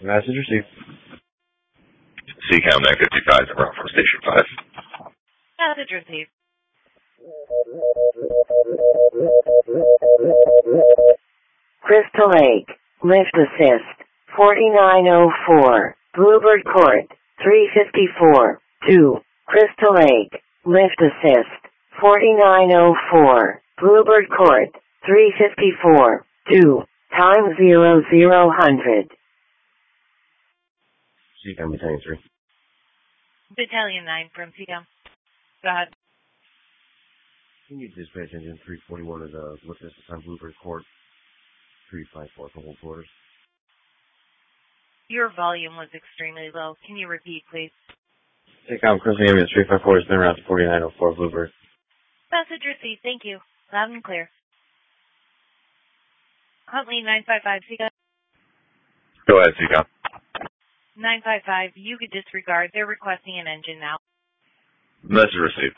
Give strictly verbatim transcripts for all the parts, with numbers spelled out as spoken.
Message received. C CAM nine fifty-five, around from Station five. Message received. Crystal Lake, lift assist, forty-nine oh four, Bluebird Court, three fifty-four, two, Crystal Lake, lift assist, forty-nine oh four, Bluebird Court, three fifty-four, two, time zero zero hundred. C CAM Battalion three. Battalion nine from C CAM. Go ahead. Can you dispatch engine three forty-one of the lift assist on Bluebird Court, three five four for hold quarters? Your volume was extremely low. Can you repeat, please? C CAM Crimson Ambulance three five four is then around to forty-nine oh four Bluebird. Message received. Thank you. Loud and clear. Huntley nine five five, C CAM. Go ahead, C CAM. nine five five, you could disregard. They're requesting an engine now. Message received.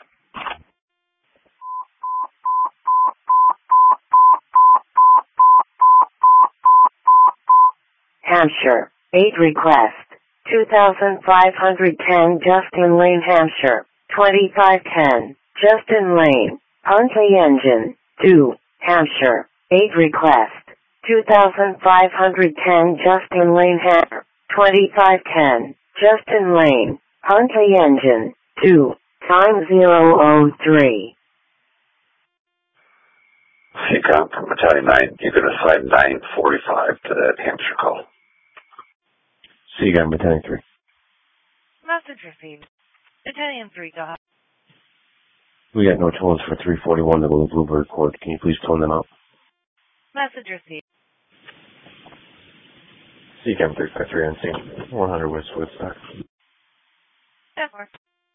Hampshire, eight request, two thousand five hundred ten Justin Lane, Hampshire, twenty-five ten, Justin Lane, Huntley engine, two, Hampshire, eight request, two thousand five hundred ten Justin Lane, Hampshire, twenty-five ten, Justin Lane, Huntley engine, two, time zero oh three. C CAM from Battalion nine, you can assign nine forty-five to that Hampshire call. C CAM Battalion three. Message received. Battalion three, go ahead. We got no tolls for three forty-one to go to Bluebird Court. Can you please tone them up? Message received. C CAM three five three on scene, one hundred West Woodstock. ten four.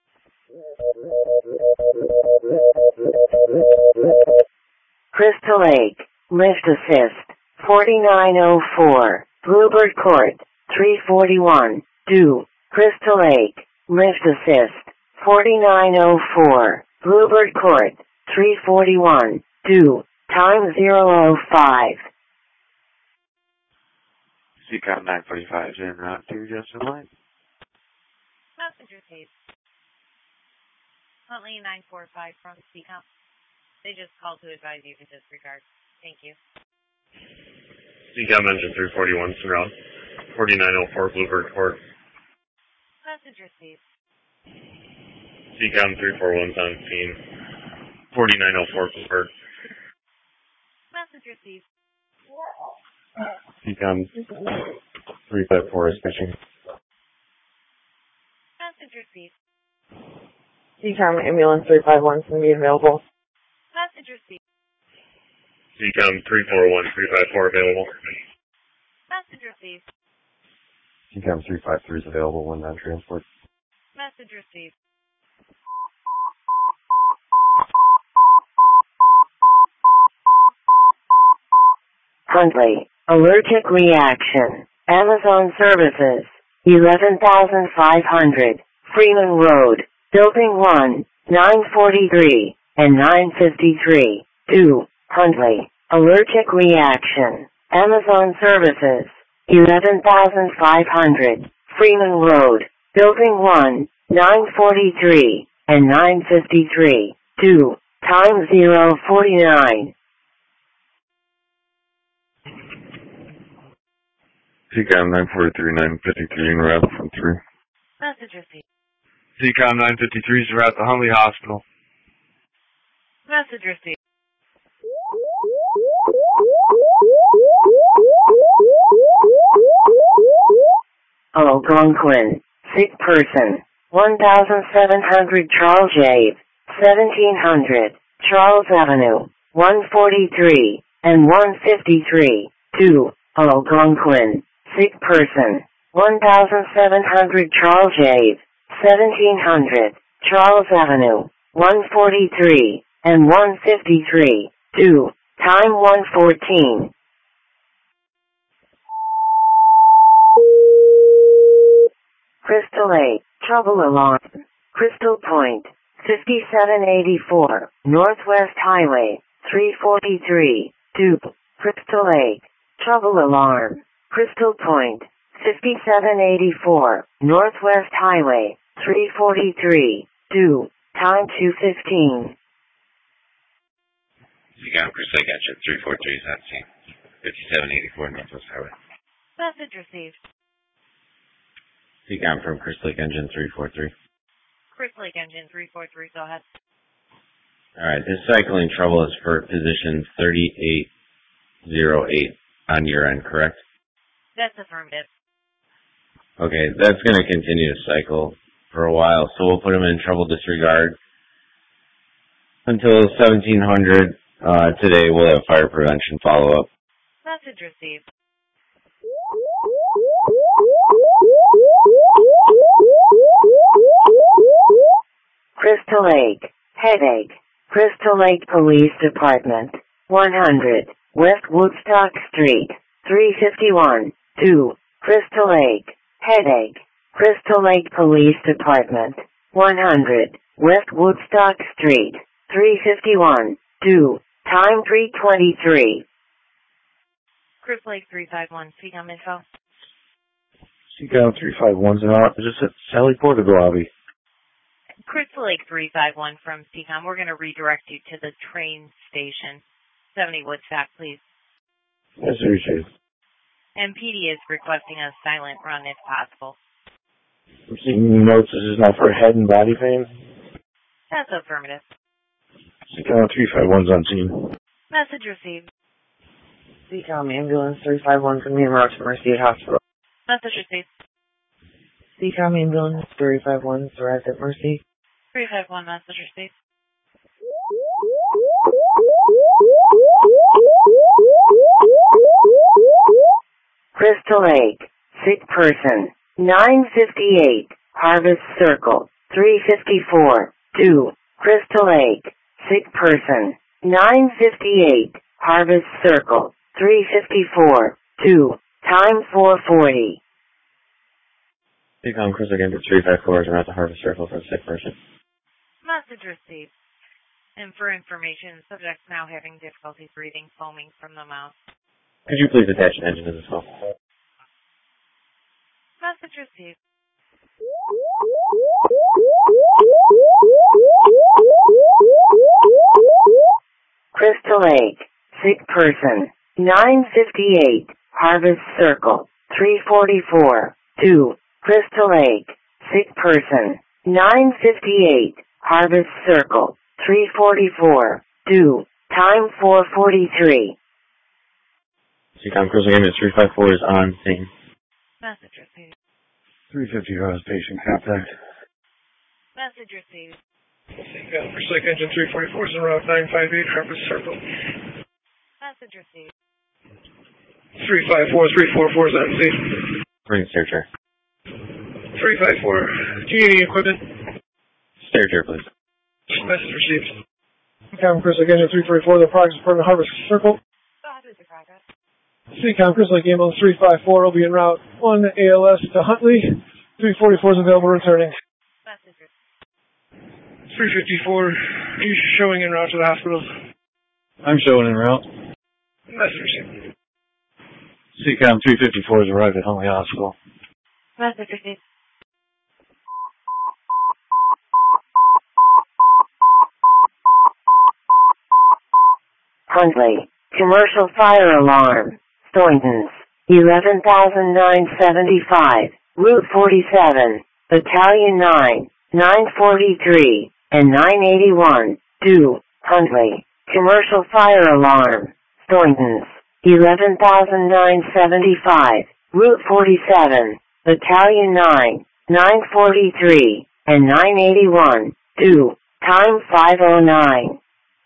Crystal Lake, lift assist, forty-nine oh four, Bluebird Court, three forty-one, two, Crystal Lake, lift assist, forty-nine oh four, Bluebird Court, three forty-one, two, time zero oh five. C CAM nine forty-five is en route to Justin Lane. Message received. Huntley nine four five from C CAM. They just called to advise you to disregard. Thank you. C CAM engine three forty-one, surround. forty-nine oh four Bluebird Court. Message received. C CAM three forty-one's on scene. forty-nine oh four Bluebird. Message received. C CAM three five four is fishing. Message received. C CAM ambulance three five one can be available. Message received. C CAM three forty-one, three five four available. Message received. C CAM three five three is available when on transport. Message received. Huntley, allergic reaction, Amazon Services, eleven thousand five hundred, Freeman Road, Building one, nine forty-three, and nine fifty-three, two, Huntley, allergic reaction, Amazon Services, eleven thousand five hundred, Freeman Road, Building one, nine forty-three, and nine fifty-three, two, time zero forty-nine. C CAM nine forty-three, nine fifty-three, en route from three. Message received. C CAM nine fifty-three is en route to Huntley Hospital. Message received. Algonquin, sick person, one thousand seven hundred Charles Ave, seventeen hundred, Charles Avenue, one forty-three, and one fifty-three, two, Algonquin, sick person, one thousand seven hundred Charles Ave, seventeen hundred, Charles Avenue, one forty-three, and one fifty-three, two, time one fourteen. Crystal Lake, trouble alarm. Crystal Point, fifty-seven eighty-four, Northwest Highway, three forty-three, two, Crystal Lake, trouble alarm. Crystal Point, fifty-seven eighty-four, Northwest Highway, three forty-three, due, time two fifteen. Seacom, Chris Lake Engine three four three is on scene. fifty-seven eighty-four Northwest Highway. Message received. Seacom from Chris Lake Engine three four three. Chris Lake Engine three four three, go ahead. Alright, this cycling trouble is for position thirty-eight oh eight on your end, correct? That's affirmative. Okay, that's going to continue to cycle for a while, so we'll put him in trouble disregard until seventeen hundred. Uh, today we'll have fire prevention follow-up. Message received. Crystal Lake, Headache, Crystal Lake Police Department, one hundred, West Woodstock Street, three fifty-one, two, Crystal Lake, Headache, Crystal Lake Police Department, one hundred, West Woodstock Street, three fifty-one, two, time three twenty-three. Chris Lake three five one, Seacom info. Seacom three five one's out. Is this at Sally Port or Glavi? Chris Lake three five one from Seacom. We're going to redirect you to the train station. seventy Woodstock, please. Yes, sir, you And P D is requesting a silent run if possible. I'm seeing notes this is not for head and body pain. That's affirmative. Seacom three five one's on scene. Message received. Seacom ambulance three five one from Main Route to Mercy Hospital. Message received. Seacom ambulance three five one arrived at Mercy. three five one, message received. Crystal Lake, sick person, nine fifty-eight, Harvest Circle, three fifty-four, two, Crystal Lake, sick person, nine fifty-eight, Harvest Circle, three fifty-four, two, time four forty. Seacom Chris Lake Engine three five four is around the Harvest Circle for a sick person. Message received. And for information, subject's now having difficulty breathing, foaming from the mouth. Could you please attach an engine to this call? Message received. Crystal Lake, sick person, nine fifty-eight, Harvest Circle, three forty-four, two, Crystal Lake, sick person, nine fifty-eight, Harvest Circle, three forty-four, two, time four forty-three. Seacom Chris Lake Engine three five four is on scene. Message received. three fifty hours patient contact. Message received. Seacom Chris Lake Engine three forty-four is on Route nine five eight, Harvest Circle. Message received. three five four, three four four is on scene. Bring stair chair. three five four, do you need any equipment? Stair chair, please. Message received. Seacom Chris Lake Engine three forty-four, the progress report on Harvest Circle. Go ahead with your progress. Seacom Chris Lake Ambulance three five four will be en route one A L S to Huntley. three forty-four is available returning. Message received. three fifty-four, are you showing en route to the hospital? I'm showing en route. Message received. Seacom three fifty-four has arrived at Huntley Hospital. Message received. Huntley, commercial fire alarm, Thorntons, eleven thousand nine seventy-five, Route forty-seven, Battalion nine, nine forty-three, and nine eighty-one, due, Huntley, commercial fire alarm, Thorntons, eleven thousand nine seventy-five, Route forty-seven, Battalion nine, nine forty-three, and nine eighty-one, due, time five oh nine.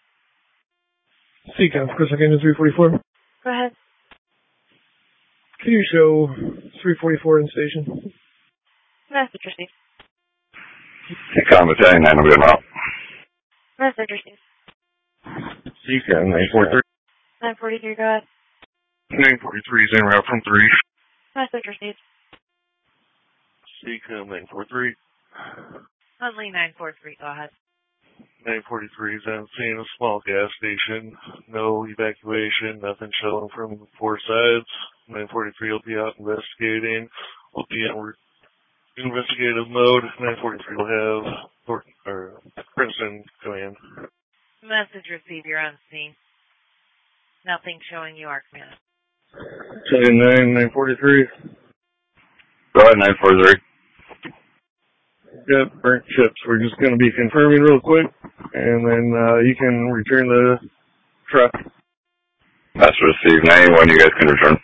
Seacom Chris Lake Engine three forty-four. Go ahead. Can you show three forty-four in station? Message received. Seacom Battalion nine will be en route. Message received. Seacom nine forty-three. nine forty-three, go ahead. nine forty-three is en route from three. Message received. Seacom nine forty-three. Huntley nine four three, go ahead. nine forty-three is on scene, a small gas station. No evacuation, nothing showing from the four sides. nine forty-three will be out investigating. We'll be in re- investigative mode. nine forty-three will have or, or Princeton command. Message received. You're on scene. Nothing showing you are command. Charlie nine, nine forty-three. Go ahead, nine forty-three. Got burnt chips. We're just going to be confirming real quick, and then uh, you can return the truck. That's received. ninety-one, you guys can return.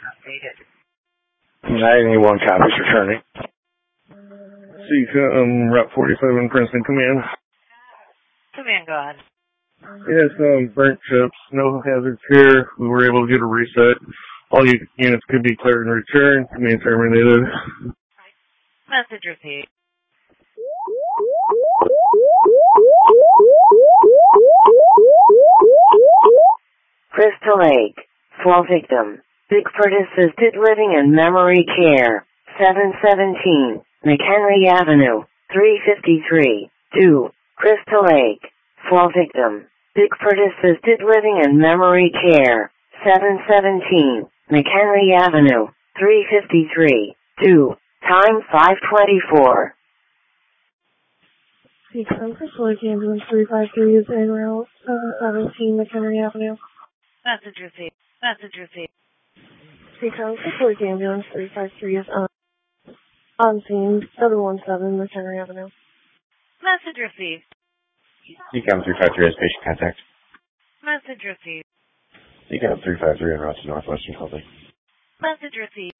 ninety-one copies returning. So you can, um, Route forty-seven, Princeton command. Command, go ahead. Yes, um, burnt chips, no hazards here. We were able to get a reset. All u- units could be cleared and returned. Command terminated. Message received. Crystal Lake. Fall victim. Bigford Assisted Living and Memory Care. seven seventeen. McHenry Avenue. three fifty-three. two. Crystal Lake. Fall victim. Bigford Assisted Living and Memory Care. seven seventeen. McHenry Avenue. three fifty-three. two. Time five twenty-four. Seacom Crystal Lake Ambulance three five three is en route, uh, seventeen McHenry Avenue. Message received. Message received. Seacom Crystal Lake Ambulance three five three is on, on scene, seven one seven McHenry Avenue. Message received. Seacom three five three has patient contact. Message received. Seacom three five three en route to Northwestern Public. Message received.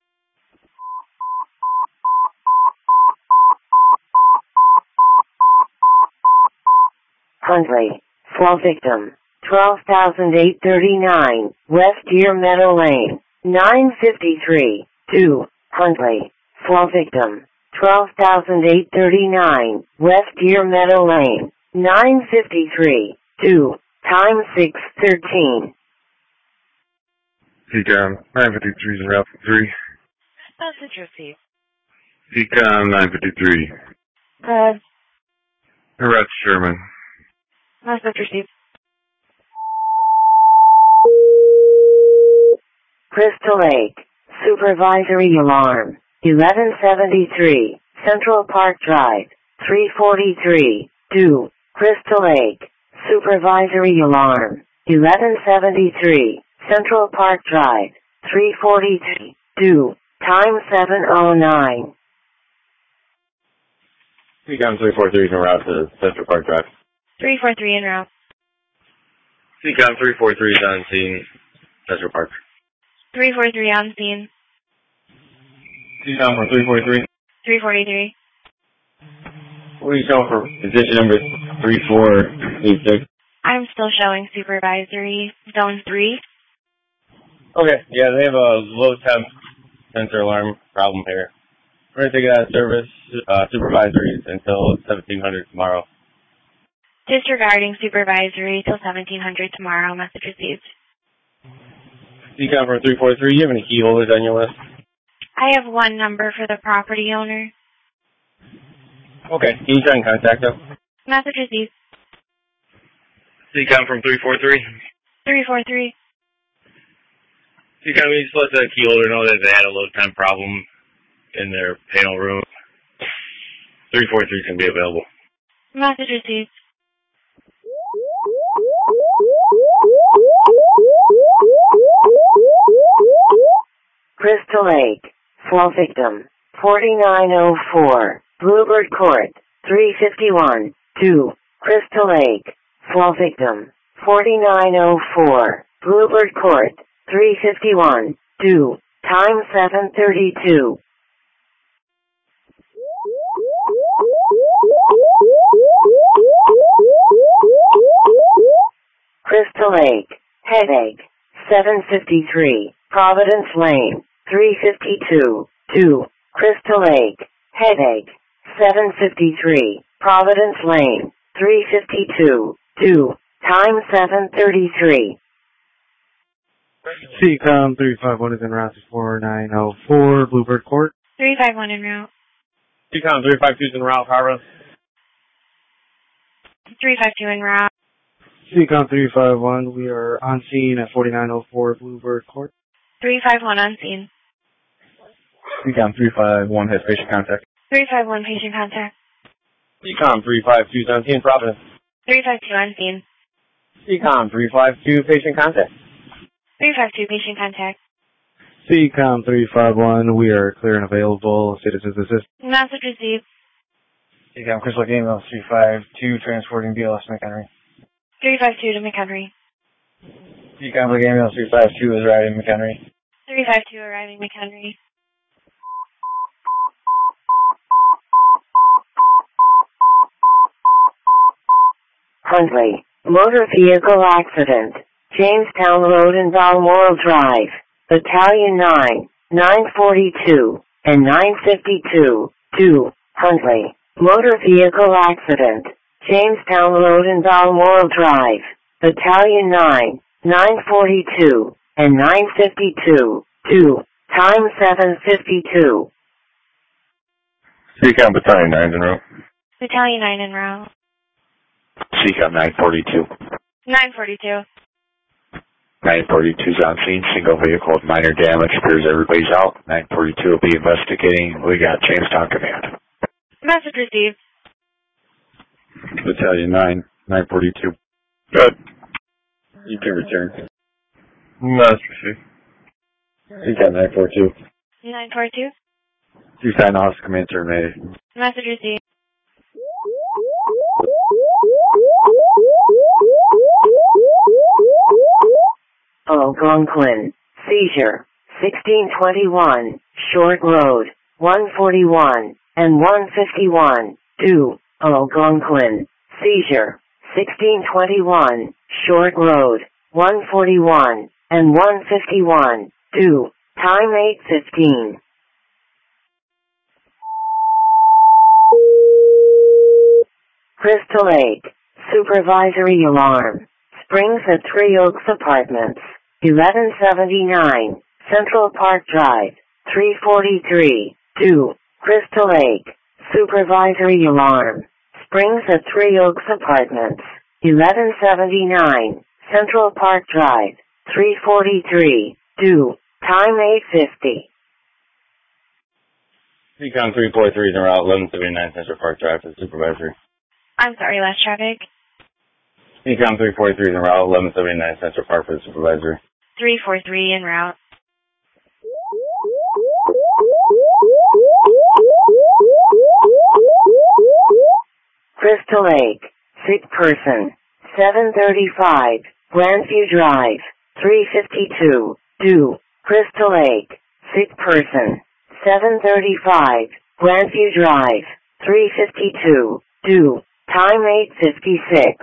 Huntley. Fall victim. twelve thousand eight hundred thirty-nine. West Deer Meadow Lane. nine fifty-three. two. Huntley. Fall victim. twelve thousand eight hundred thirty-nine. West Deer Meadow Lane. nine fifty-three. two. Time six thirteen. Seacom nine fifty-three is in Route three. Message received. Seacom nine fifty-three. Uh, Route Sherman. message received. Crystal Lake. Supervisory alarm. eleven seventy-three. Central Park Drive. three forty-three. two. Crystal Lake. Supervisory alarm. eleven seventy-three. Central Park Drive. three forty-three. two. Time seven oh nine. Seacom three four three is en route to Central Park Drive. three four three en route. Seacom three four three is on scene, Central Park. three four three on scene. Seacom for three four three. three forty-three. What are you showing for position number three four eight six? I'm still showing supervisory zone three. Okay, yeah, they have a low temp sensor alarm problem here. We're going to take it out of service, uh, supervisory until seventeen hundred tomorrow. Disregarding supervisory till seventeen hundred tomorrow. Message received. Seacom for three four three, do you have any key holders on your list? I have one number for the property owner. Okay, can you try and contact them? Message received. Seacom from three four three. three four three. Seacom, you just let the key holder know that they had a load time problem in their panel room. three four three can be available. Message received. Crystal Lake. Fall victim. forty-nine oh four. Bluebird Court. three fifty-one. two. Crystal Lake. Fall victim. forty-nine oh four. Bluebird Court. three fifty-one. two. Time seven thirty-two. Crystal Lake. Headache. seven fifty-three. Providence Lane. three fifty-two. two. Crystal Lake. Headache. seven fifty-three. Providence Lane. three fifty-two. two. Time seven thirty-three. Seacom three five one is en route to four nine oh four Bluebird Court. three five one en route. Seacom three five two is en route, Harbor. three five two en route. Seacom three five one, we are on scene at forty-nine oh four Bluebird Court. three five one on scene. Seacom three five one has patient contact. three five one patient contact. Seacom three five two is on scene, Providence. three five two on scene. Seacom three five two, patient contact. three five two patient contact. Seacom three five one, we are clear and available. Citizens assist. Message received. Seacom Crystal Game L three five two transporting B L S McHenry. three five two to McHenry. Seacom Game L three five two is arriving McHenry. three five two arriving McHenry. Huntley, motor vehicle accident, Jamestown Road and Balmoral Drive, Battalion nine, nine forty-two, and nine fifty-two, two, Huntley, motor vehicle accident, Jamestown Road and Balmoral Drive, Battalion nine, nine forty-two, and nine fifty-two, two, time seven fifty-two. Seacom Battalion nine en route. Battalion nine en route. Seacom nine forty-two. nine forty-two. nine forty-two is on scene. Single vehicle with minor damage. Appears everybody's out. nine forty-two will be investigating. We got Jamestown Command. Message received. Battalion nine, nine forty-two. Good. You can return. Message received. Seacom nine forty-two. nine forty-two. Two sign off, command terminated. Message received. Algonquin, seizure, sixteen twenty-one, Short Road, one forty-one, and one fifty-one, two, Algonquin, seizure, sixteen twenty-one, Short Road, one forty-one, and one fifty-one, two, time eight fifteen. Crystal Lake, supervisory alarm, Springs at Three Oaks Apartments, eleven seventy-nine, Central Park Drive, three forty-three, two, Crystal Lake, supervisory alarm, Springs at Three Oaks Apartments, eleven seventy-nine, Central Park Drive, three forty-three, two, time eight fifty. Seacom three forty-three is en route, eleven seventy-nine Central Park Drive for the supervisory. I'm sorry, last traffic. Seacom three forty-three is en route, eleven seventy-nine Central Park for the supervisory. three forty-three en route. Crystal Lake, sick person, seven thirty-five, Grandview Drive, three fifty-two, two, Crystal Lake, sick person, seven thirty-five, Grandview Drive, three fifty-two, two, time eight fifty-six.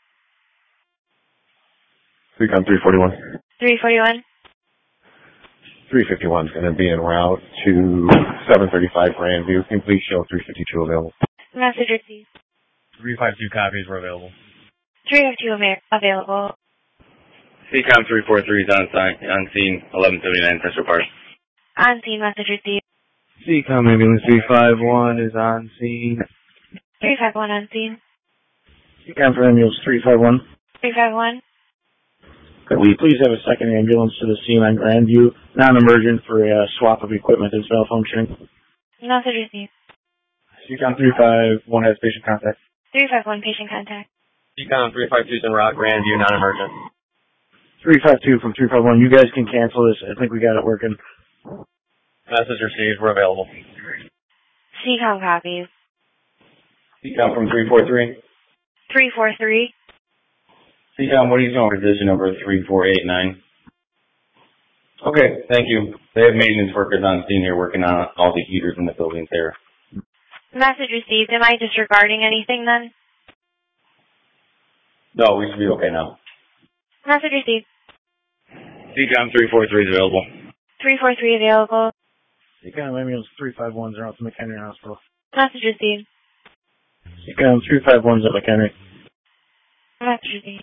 Seacom three forty-one. three forty-one. three fifty-one is going to be en route to seven thirty-five Grandview. Complete show three fifty-two available. Message received. three five two copies were available. three fifty-two ama- available. Seacom three forty-three is on, sign, on scene, eleven seventy-nine Central Park. On scene, message received. Seacom ambulance three five one is on scene. three five one on scene. Seacom for ambulance three five one. three five one. Could we please have a second ambulance to the scene on Grandview, non-emergent for a swap of equipment that's malfunctioning? Message received. Seacom three five one has patient contact. three five one patient contact. Seacom three five two is en route, Grandview, non-emergent. three five two from three five one, you guys can cancel this. I think we got it working. Message received, we're available. Seacom copies. Seacom from three four three. three four three. Seacom, what are you doing? Division number three four eight nine. Okay, thank you. They have maintenance workers on scene here working on all the heaters in the buildings there. Message received. Am I disregarding anything then? No, we should be okay now. Message received. Seacom three four three is available. three four three available. Seacom ambulance three five one is out to McHenry Hospital. Message received. Seacom three five one is at McHenry. Message received.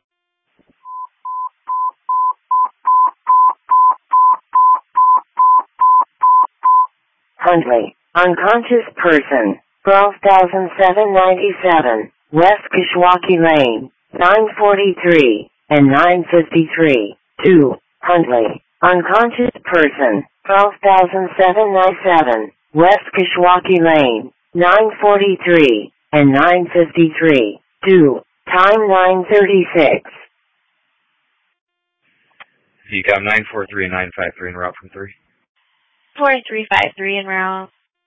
Huntley, unconscious person, twelve thousand seven hundred ninety-seven, West Kishwaukee Lane, nine forty-three and nine fifty-three. two. Huntley. Unconscious person, twelve thousand seven hundred ninety-seven. West Kishwaukee Lane, nine forty-three and nine fifty-three. two. Time nine thirty-six. C COM nine four three and nine five three en route from three. four three five three en route.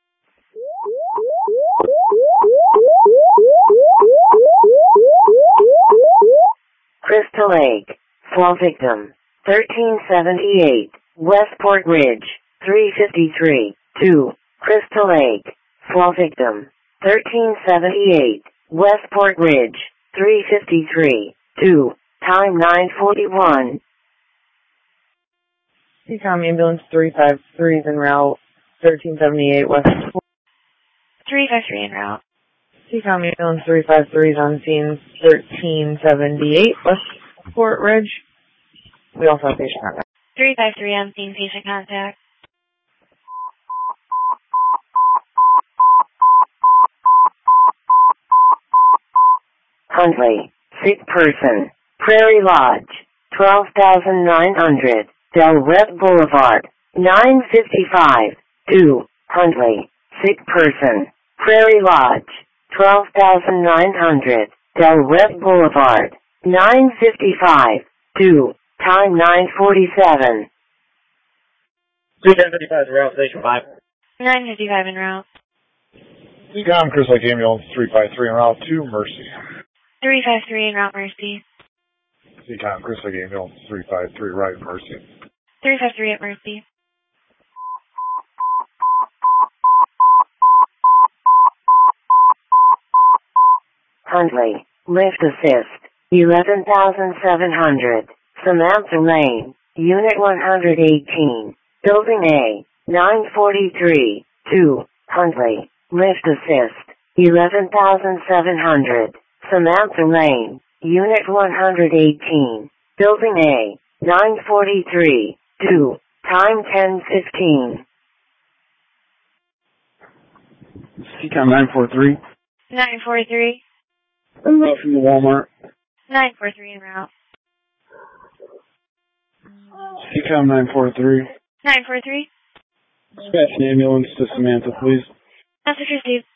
Crystal Lake. Fall victim. thirteen seventy-eight. Westport Ridge. three fifty-three. two. Crystal Lake. Fall victim. thirteen seventy-eight. Westport Ridge. three fifty-three. two. Time nine forty-one. C COM ambulance three five three is en route, thirteen seventy-eight West. three five three en route. C COM ambulance three five three is on scene, thirteen seventy-eight Westport Ridge. We also have patient contact. three five three on scene, patient contact. Huntley. Sick person. Prairie Lodge. twelve thousand nine hundred. Del Red Boulevard. nine fifty-five. two. Huntley. Sick person. Prairie Lodge. twelve thousand nine hundred. Del Red Boulevard. nine fifty-five. two. Time nine forty-seven. three ten fifty-five, route station five. nine fifty-five en route. C COM Crystal Lake ambulance three five three en route to Mercy. three five three en route, Mercy. C COM Crystal Lake ambulance three five three right, Mercy. three five three at Mercy. Huntley. Lift assist. eleven thousand seven hundred. Samantha Lane. Unit one hundred eighteen. Building A. nine forty-three. two. Huntley. Lift assist. eleven thousand seven hundred. Samantha Lane. Unit one hundred eighteen. Building A. nine forty-three. two. Time ten fifteen. C COM nine four three. nine four three. En route from the Walmart. nine four three en route. C COM nine four three. nine four three. Dispatch an ambulance to Samantha, please. Message received.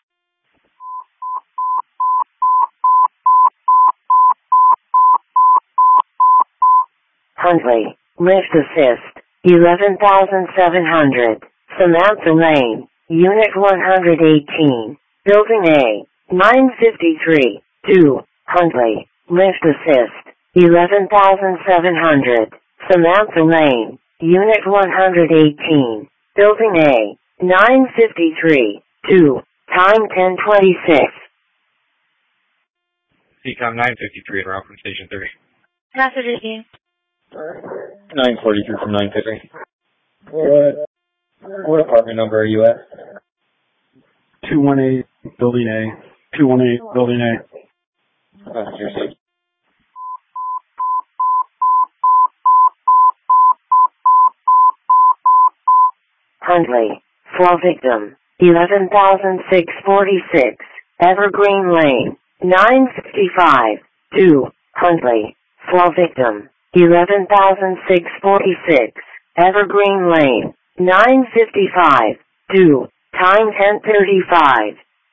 Huntley. Lift assist. eleven thousand seven hundred. Samantha Lane. Unit one hundred eighteen. Building A. nine fifty-three. two. Huntley. Lift assist. eleven thousand seven hundred. Samantha Lane. Unit one hundred eighteen. Building A. nine fifty-three. two. Time ten twenty-six. C COM nine fifty-three en route from Station three. Message received. nine forty-three from nine fifty. What, what apartment number are you at? two one eight, Building A. two one eight, Building A. Oh, your seat. Huntley. Fall victim. eleven thousand six hundred forty-six. Evergreen Lane. nine fifty-five. two. Huntley. Fall victim. eleven thousand six hundred forty-six. Evergreen Lane. nine fifty-five. two. Time ten thirty-five.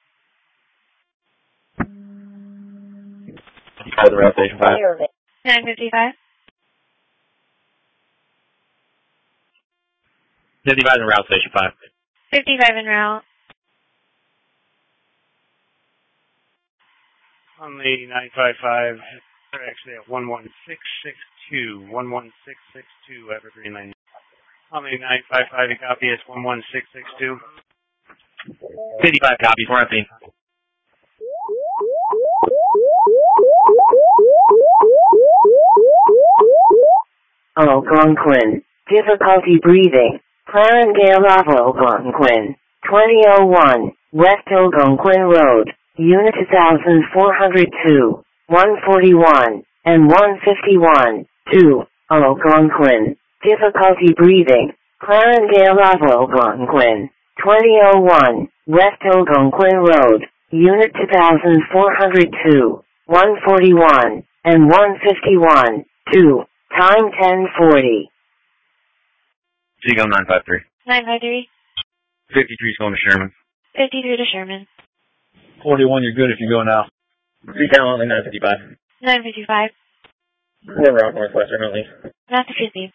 Either route station five. nine fifty-five. fifty-five in route station five. fifty-five en route. On the nine five five, they're actually at one one six six two. one one six six two Evergreen Lane. On the nine five five, you copy, it's one one six six two. fifty-five copies, we're on scene. Algonquin. Difficulty breathing. Clarendale of Algonquin. twenty oh one. West Algonquin Road. Unit two thousand four hundred two. one forty-one. And one fifty-one. two. Algonquin. Difficulty breathing. Clarendale of Algonquin. twenty oh one. West Algonquin Road. Unit two thousand four hundred two, one forty-one, and one fifty-one, two, time ten forty. Seagull nine five three. nine five three. fifty-three is going to Sherman. fifty-three to Sherman. forty-one, you're good if you go now. Seagull only nine fifty-five. nine fifty-five. We're route Northwestern only. Massachusetts.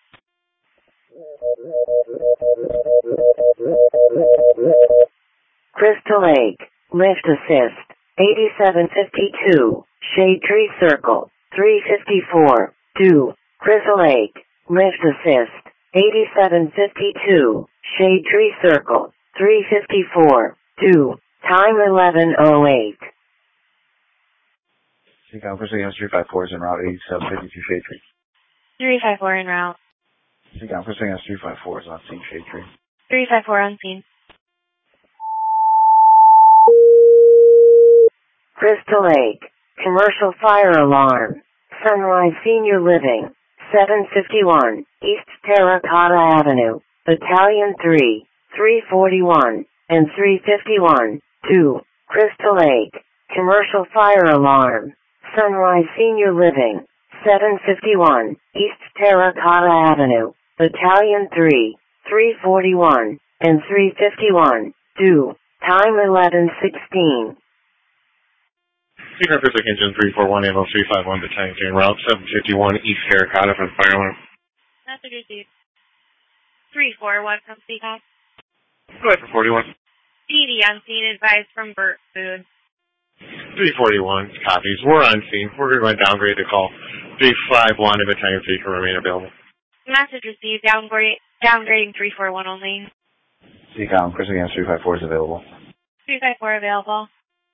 Crystal Lake, lift assist, eighty-seven fifty-two, Shade Tree Circle, three fifty-four, two, Crystal Lake, lift assist, eighty-seven fifty-two, Shade Tree Circle, three fifty-four, two, time eleven oh eight. Seagull, Crystal Lake, three five four is en route, eighty-seven fifty-two Shade Tree. three five four en route. Seagull, Crystal Lake, three five four is on scene, Shade Tree. three five four on scene. Crystal Lake, commercial fire alarm, Sunrise Senior Living, seven fifty-one, East Terracotta Avenue, Battalion three, three forty-one, and three fifty-one, two, Crystal Lake, commercial fire alarm, Sunrise Senior Living, seven fifty-one, East Terracotta Avenue, Battalion three, three forty-one, and three fifty-one, two, time eleven sixteen. Seagull Crystal Lake Engine three four one, Ambulance three five one, Battalion three, route seven fifty-one, East Terracotta for the fire alarm. Message received. three four one from C COM. Go ahead for forty-one. P D on scene, advised from Burt Food. three forty-one, copies. We're on scene. We're going to downgrade the call. three five one and Battalion three can remain available. Message received, downgrade, downgrading three four one only. Seagull, Crystal Lake, three five four is available. three five four available.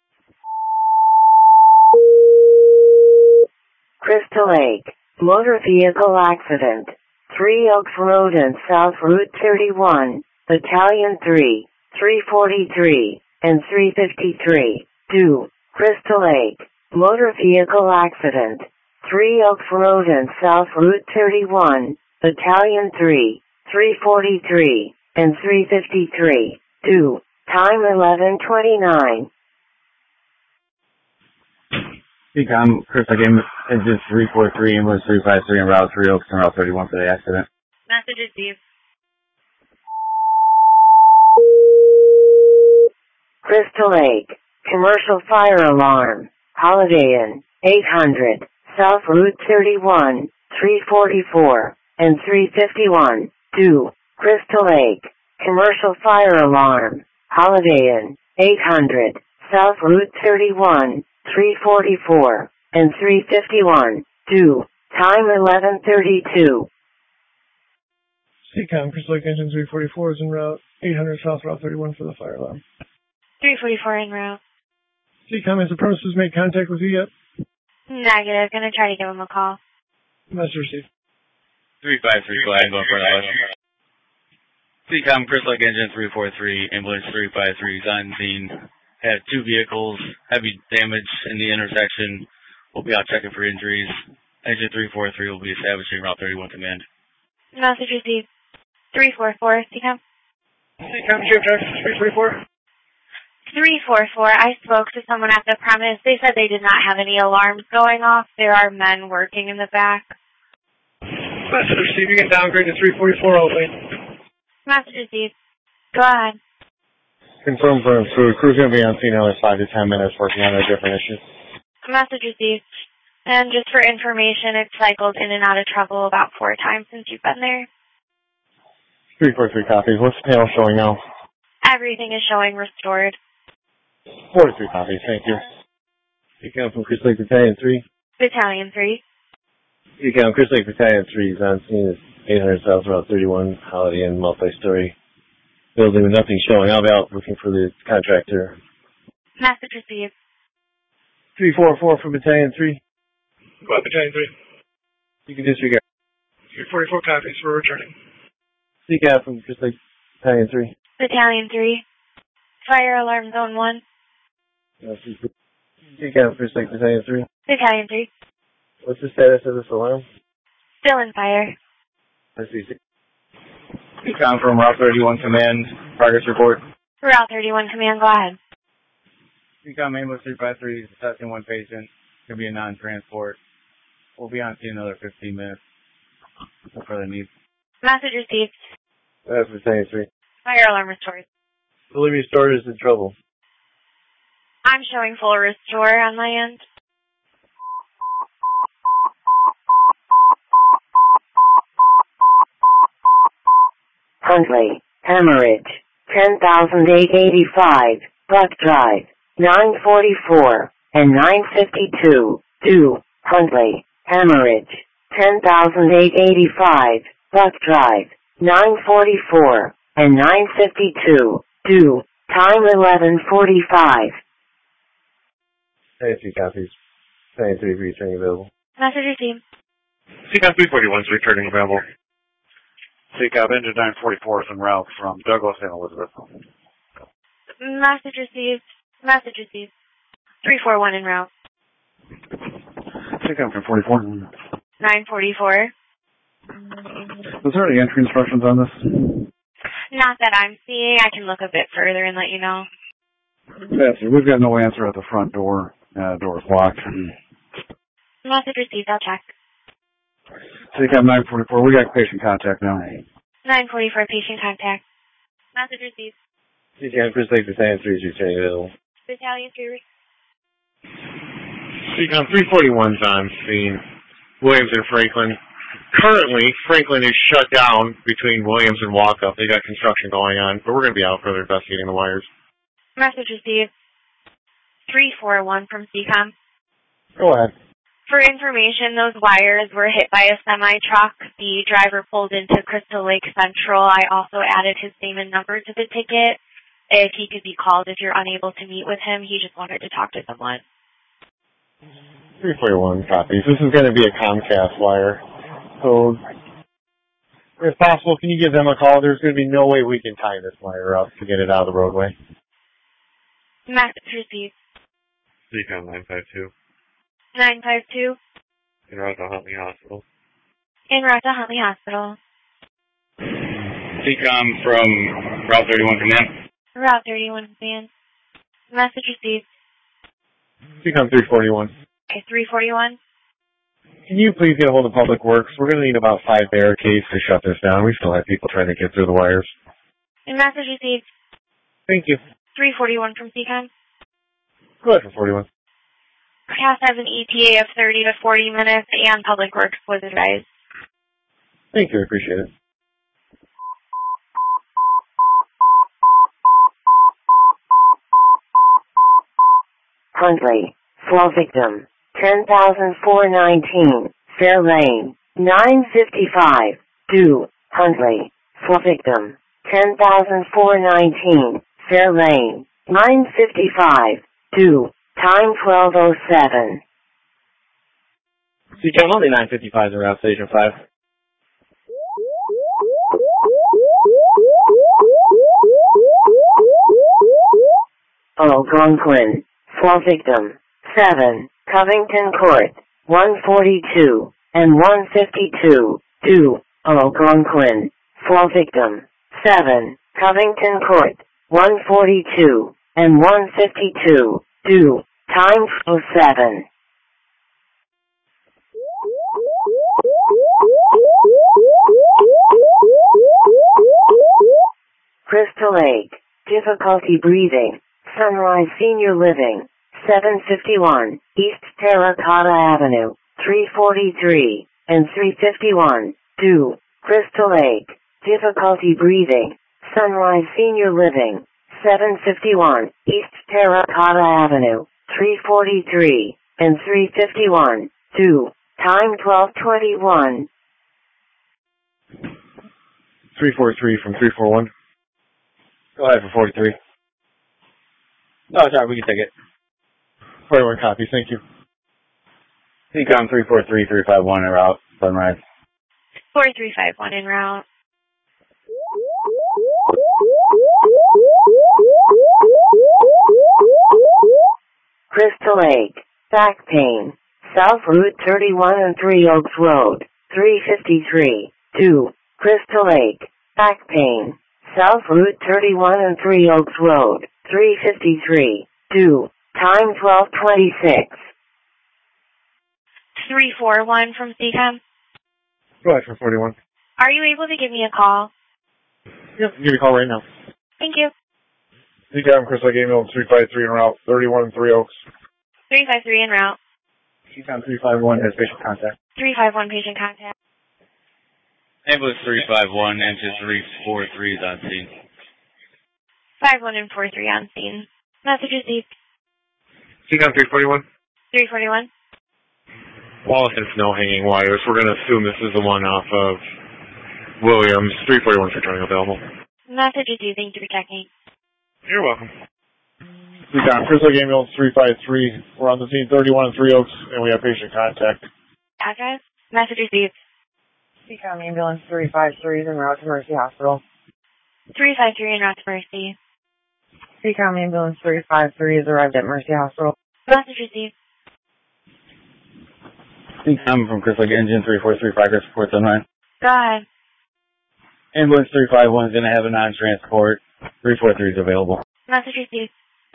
Crystal Lake, motor vehicle accident, Three Oaks Road and South Route thirty-one, Battalion three, three forty-three, and three fifty-three, two, Crystal Lake, motor vehicle accident, Three Oaks Road and South Route thirty-one, Battalion three, three forty-three, and three fifty-three, two, time eleven twenty-nine. Seacom, Crystal Lake Engine three four three, Ambulance three five three, and Route three Oaks and Route thirty-one for the accident. Message received. Crystal Lake, commercial fire alarm, Holiday Inn, eight hundred, South Route thirty-one, three forty-four, and three fifty-one, two, Crystal Lake, commercial fire alarm, Holiday Inn, eight hundred, South Route thirty-one, three forty-four, and three fifty-one, two, time eleven thirty-two. Seacom, Crystal Lake Engine three forty-four is en route, eight hundred South Route thirty-one for the fire alarm. three forty-four en route. Seacom, has the premises made contact with you yet? Negative, gonna try to give him a call. Message received. three five three, go ahead and go for another. Seacom, Crystal Lake Engine three four three, Ambulance three five three is on scene. Had two vehicles, heavy damage in the intersection. We'll be out checking for injuries. Engine three four three will be establishing Route thirty-one command. Message received. three four four, Seacom. Seacom, Ship Track three forty-four. three four four, I spoke to someone at the premise. They said they did not have any alarms going off. There are men working in the back. Message received. You get downgraded to three forty-four only. Message received. Go ahead. Confirm for food. Crew's going to be on scene in another five to ten minutes working on a different issue. Message received. And just for information, it's cycled in and out of trouble about four times since you've been there. three forty-three copies. What's the panel showing now? Everything is showing restored. forty-three copies. Thank you. Seacom from Crystal Lake Battalion three. Battalion three. Seacom, Crystal Lake Battalion three is on scene at eight hundred South Route thirty-one, Holiday Inn multi-story building with nothing showing. I'll be out looking for the contractor. Message received. three four four for Battalion three. Go ahead, Battalion three. You can disregard. three forty-four copies. We're returning. Seacom from Crystal Lake Battalion three. Battalion three. Fire alarm zone one. Seacom from Crystal Lake Battalion three. Battalion three. What's the status of this alarm? Still in fire. Let's see. Seacom from Route thirty-one command, progress report. Route thirty-one command, go ahead. C COM ambulance three five three is assessing one patient. It's going to be a non-transport. We'll be on scene another fifteen minutes. No further needs. Message received. That's Battalion three. Fire alarm restored. Delivery store is in trouble. I'm showing full restore on my end. Huntley, hemorrhage, ten thousand eight hundred eighty-five, Buck Drive, nine forty-four, and nine fifty-two, due, Huntley, hemorrhage, ten thousand eight hundred eighty-five, Buck Drive, nine forty-four, and nine fifty-two, due, time eleven forty-five. Hey, two copies. Battalion three returning available. Message received. C COM three forty-one is returning available. C COM engine nine forty-four is en route from Douglas and Elizabeth. Message received. Message received. three four one en route. C COM ten forty-four. nine forty-four. Is there any entry instructions on this? Not that I'm seeing. I can look a bit further and let you know. Yes, we've got no answer at the front door. Uh, door is locked. Message received. I'll check. C COM nine forty-four, we got patient contact now. nine forty-four, patient contact. Message received. C COM Chris Lake Battalion three is returning available. Battalion three. C COM three forty-one's on scene. Williams and Franklin. Currently, Franklin is shut down between Williams and Walkup. They got construction going on, but we're going to be out further investigating the wires. Message received. three four one from C COM. Go ahead. For information, those wires were hit by a semi-truck. The driver pulled into Crystal Lake Central. I also added his name and number to the ticket. If he could be called if you're unable to meet with him, he just wanted to talk to someone. three forty-one copies. This is going to be a Comcast wire. So, if possible, can you give them a call? There's going to be no way we can tie this wire up to get it out of the roadway. Message received. C COM nine five two. nine five two. En route to Huntley Hospital. En route to Huntley Hospital. C COM from Route thirty-one Command. Route thirty-one Command. Message received. C COM three forty-one. Okay, three forty-one. Can you please get a hold of Public Works? We're going to need about five barricades to shut this down. We still have people trying to get through the wires. And message received. Thank you. three forty-one from C COM. Go ahead for forty-one. Cast has an E T A of thirty to forty minutes, and Public Works was advised. Thank you. I appreciate it. Huntley, flow victim, ten thousand four hundred nineteen, Fair Lane, nine fifty-five, due, Huntley, flow victim, ten thousand four hundred nineteen, Fair Lane, nine fifty-five, due, time twelve oh seven. C COM only nine fifty-five around Station five. Algonquin, flow victim, seven, Covington Court, one forty-two, and one fifty-two, due, Algonquin, flow victim, seven, Covington Court, one forty-two, and one fifty-two, due, time oh seven. Crystal Lake, difficulty breathing, Sunrise Senior Living, seven fifty-one, East Terracotta Avenue, three forty-three, and three fifty-one, due, Crystal Lake, difficulty breathing, Sunrise Senior Living, seven fifty-one, East Terracotta Avenue, three forty-three, and three fifty-one, due, time twelve twenty-one. three forty-three from three forty-one. Go ahead for forty-three. No, sorry, we can take it. forty-one copies, thank you. C COM three four three, three five one en route, Sunrise. four three five one en route. Crystal Lake, back pain, South Route thirty-one and Three Oaks Road, three fifty-three, due, Crystal Lake, back pain, South Route thirty-one and Three Oaks Road, three fifty-three, due, Time twelve twenty-six. three four one from C COM. Go ahead for forty-one. Are you able to give me a call? Yep, give you a call right now. Thank you. C COM, Chris Lake ambulance three five three en route, thirty-one Three Oaks. three five three en route. C COM three five one has patient contact. three five one patient contact. Ambulance three five one, engine three four three is on scene. five one and four three on scene. Message received. C COM three forty-one. three forty-one. Wallace, it's no hanging wires. We're going to assume this is the one off of Williams. three forty-one for turning available. Message received. Thank you for checking. You're welcome. C COM, Chris Lake ambulance three five three. We're on the scene, thirty-one Three Oaks, and we have patient contact. Address? Message received. C COM ambulance three five three is en route to Mercy Hospital. three five three en route to Mercy. C COM ambulance three five three has arrived at Mercy Hospital. Message received. C COM from Chris Lake engine three four three, progress reports online. Go ahead. Ambulance three five one is going to have a non-transport. three four three is available. Message received.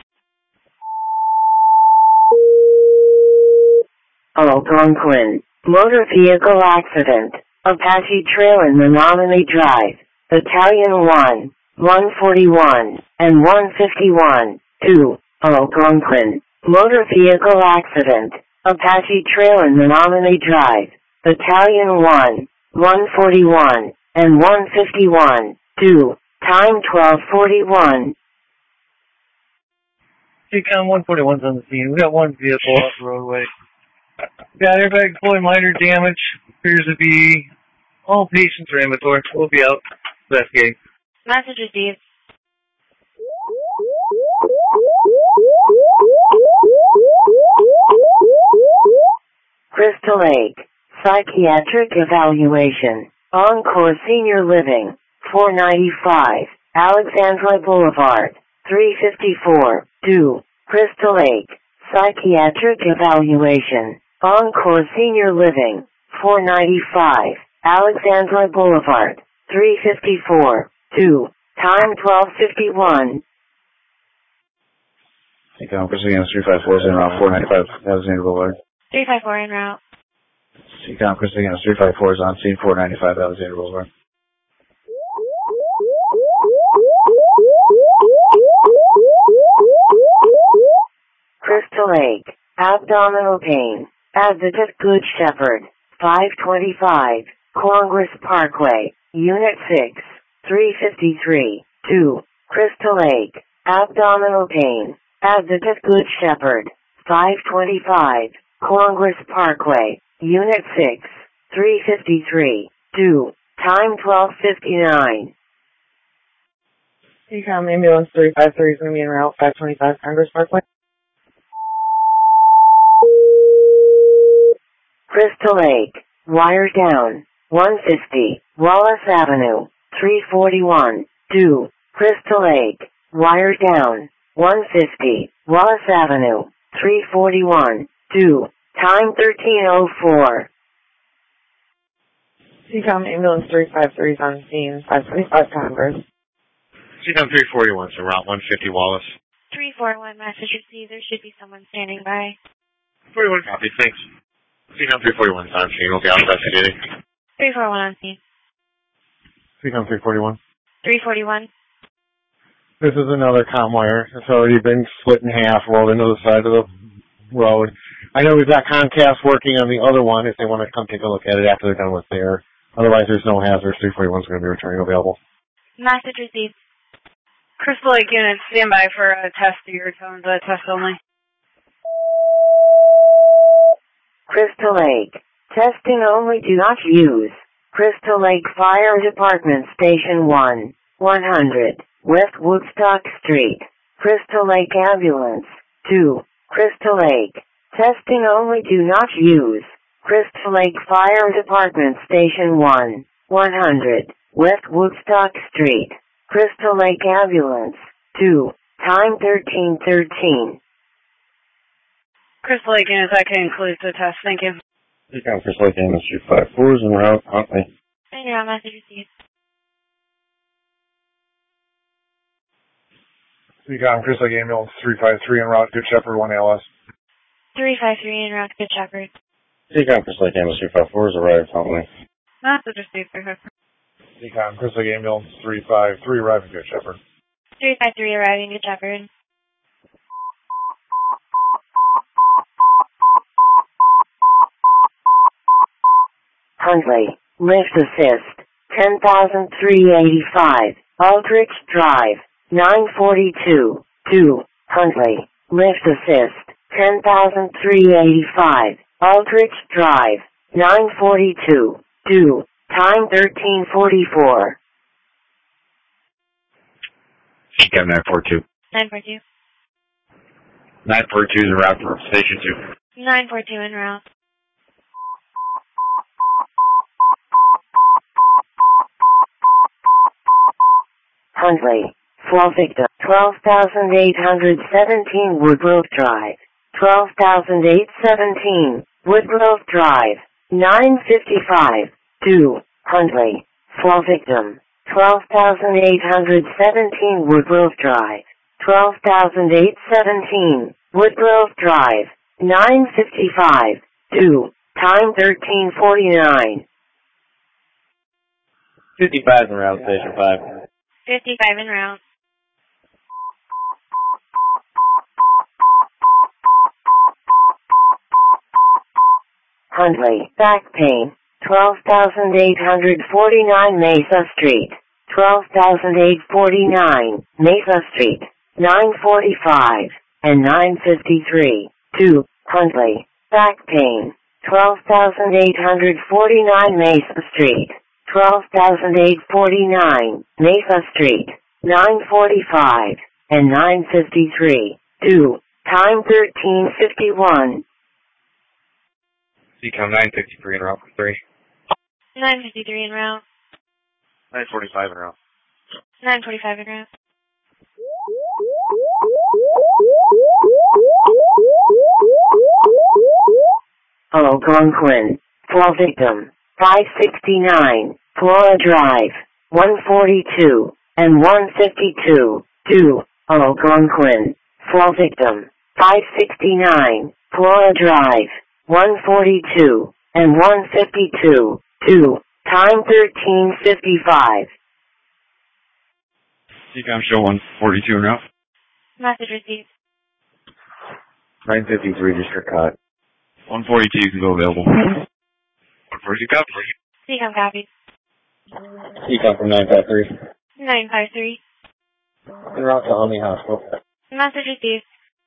Algonquin. Motor vehicle accident. Apache Trail in Menominee Drive. Battalion one, one forty-one, and one fifty-one, two, Algonquin. Motor vehicle accident. Apache Trail in Menominee Drive. Battalion one, one forty-one, and one fifty-one, two. Time twelve forty-one. C COM one forty-one's on the scene. We got one vehicle off the roadway. Got airbag deployed, minor damage. Appears to be all patients are ambulatory. We'll be out investigating. Message received. Crystal Lake. Psychiatric evaluation. Encore Senior Living. four ninety-five. Alexandra Boulevard. three fifty-four, two. Crystal Lake. Psychiatric evaluation. Encore Senior Living. four ninety-five. Alexandra Boulevard. three fifty-four, two. Time twelve fifty-one. C COM, Chris Lake three five four is en route, four ninety-five, Alexandra Boulevard. three five four en route. C COM, Chris Lake three five four is on scene, four ninety-five, Alexandra Boulevard. Crystal Lake. Abdominal pain. Advocate Good Shepherd. five twenty-five. Congress Parkway. Unit six. three fifty-three, two. Crystal Lake. Abdominal pain. Advocate Good Shepherd. five twenty-five. Congress Parkway. Unit six. three fifty-three, two. Time twelve fifty-nine. C COM ambulance three five three is going to be en route, five twenty-five Congress Parkway. Crystal Lake. Wire down. one fifty. Wallace Avenue. three forty-one, two. Crystal Lake. Wire down. one fifty. Wallace Avenue. three forty-one, two. Time thirteen oh four. C COM ambulance three five three is on scene, five twenty-five Congress. C COM three forty-one, so route one fifty Wallace. three four one, message received. There should be someone standing by. forty-one copy, thanks. C COM three forty-one is on scene. We'll be out investigating. three four one on scene. C COM three forty-one. three forty-one. This is another comm wire. It's already been split in half, rolled into the side of the road. I know we've got Comcast working on the other one if they want to come take a look at it after they're done with there. Otherwise, there's no hazards. three forty-one is going to be returning available. Message received. Crystal Lake unit, stand by for a test of your tones, uh, test only. Crystal Lake. Testing only, do not use. Crystal Lake Fire Department Station one, one hundred, West Woodstock Street. Crystal Lake Ambulance. two. Crystal Lake. Testing only, do not use. Crystal Lake Fire Department Station one, one hundred, West Woodstock Street. Crystal Lake Ambulance. two. Time thirteen thirteen. Crystal Lake units, that concludes the test. Thank you. C COM, Chris Lake ambulance three five four is en route, Huntley. And you're on message received. Seacom, Chris Lake Ambulance three five three en route, Good Shepherd, one A L S. three five three en route, Good Shepherd. Seacom, Chris Lake Ambulance three five four is arrived, help me. Message received, three five four. Seacom, Chris Lake Ambulance three five three arriving, Good Shepherd. three five three arriving, Good Shepherd. Huntley, lift assist, ten thousand three hundred eighty-five, Aldrich Drive, nine forty-two, two, Huntley, lift assist, ten thousand three hundred eighty-five, Aldrich Drive, nine forty-two, two, time thirteen forty-four. Seacom nine four two. nine four two. nine four two is en route for Station two. nine four two en route. Huntley, flow victim, twelve thousand eight hundred seventeen Woodgrove Drive, twelve thousand eight hundred seventeen Woodgrove Drive, nine fifty-five, two, Huntley, flow victim, twelve thousand eight hundred seventeen Woodgrove Drive, twelve thousand eight hundred seventeen Woodgrove Drive, nine fifty-five, two, time thirteen forty-nine. fifty-five en route, Station five. fifty-five en route. Huntley, back pain, twelve thousand eight hundred forty-nine Mesa Street, twelve thousand eight hundred forty-nine Mesa Street, nine forty-five, and nine fifty-three, two, Huntley, back pain, twelve thousand eight hundred forty-nine Mesa Street, twelve thousand eight hundred forty-nine Mesa Street, nine forty-five, and nine fifty-three, two, time thirteen fifty-one. Seacom nine fifty-three en route for three. nine fifty-three en route. nine forty-five en route. nine forty-five en route. Algonquin, flow victim, five sixty-nine, Flora Drive, one forty-two, and one fifty-two, two, Algonquin, flow victim, five sixty-nine, Flora Drive, one forty-two, and one fifty-two, two, time thirteen fifty-five. Seacom show one forty-two en route. Message received. nine fifty-three just got caught. one forty-two can go available. one forty-two copy. Seacom copies. Seacom from nine five three. nine five three. En route to Omni Hospital. Message received.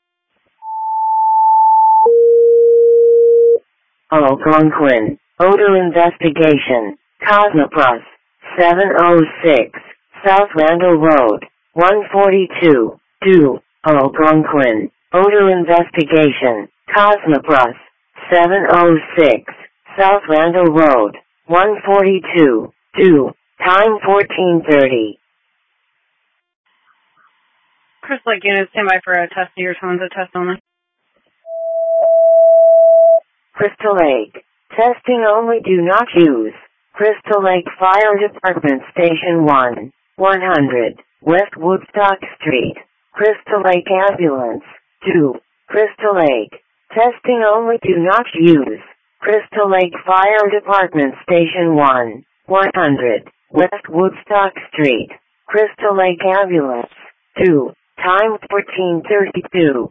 Algonquin, odor investigation, Cosmoplus, seven oh six, South Randall Road, one forty-two, two, Algonquin, odor investigation, Cosmoplus, seven oh six, South Randall Road, one forty-two, two, time fourteen thirty. Chris Lake unit, stand by for a test of your tones, a test only. Crystal Lake, testing only, do not use. Crystal Lake Fire Department Station one, one hundred, West Woodstock Street. Crystal Lake Ambulance, two, Crystal Lake, testing only, do not use. Crystal Lake Fire Department Station one, one hundred, West Woodstock Street. Crystal Lake Ambulance, two, time fourteen thirty-two.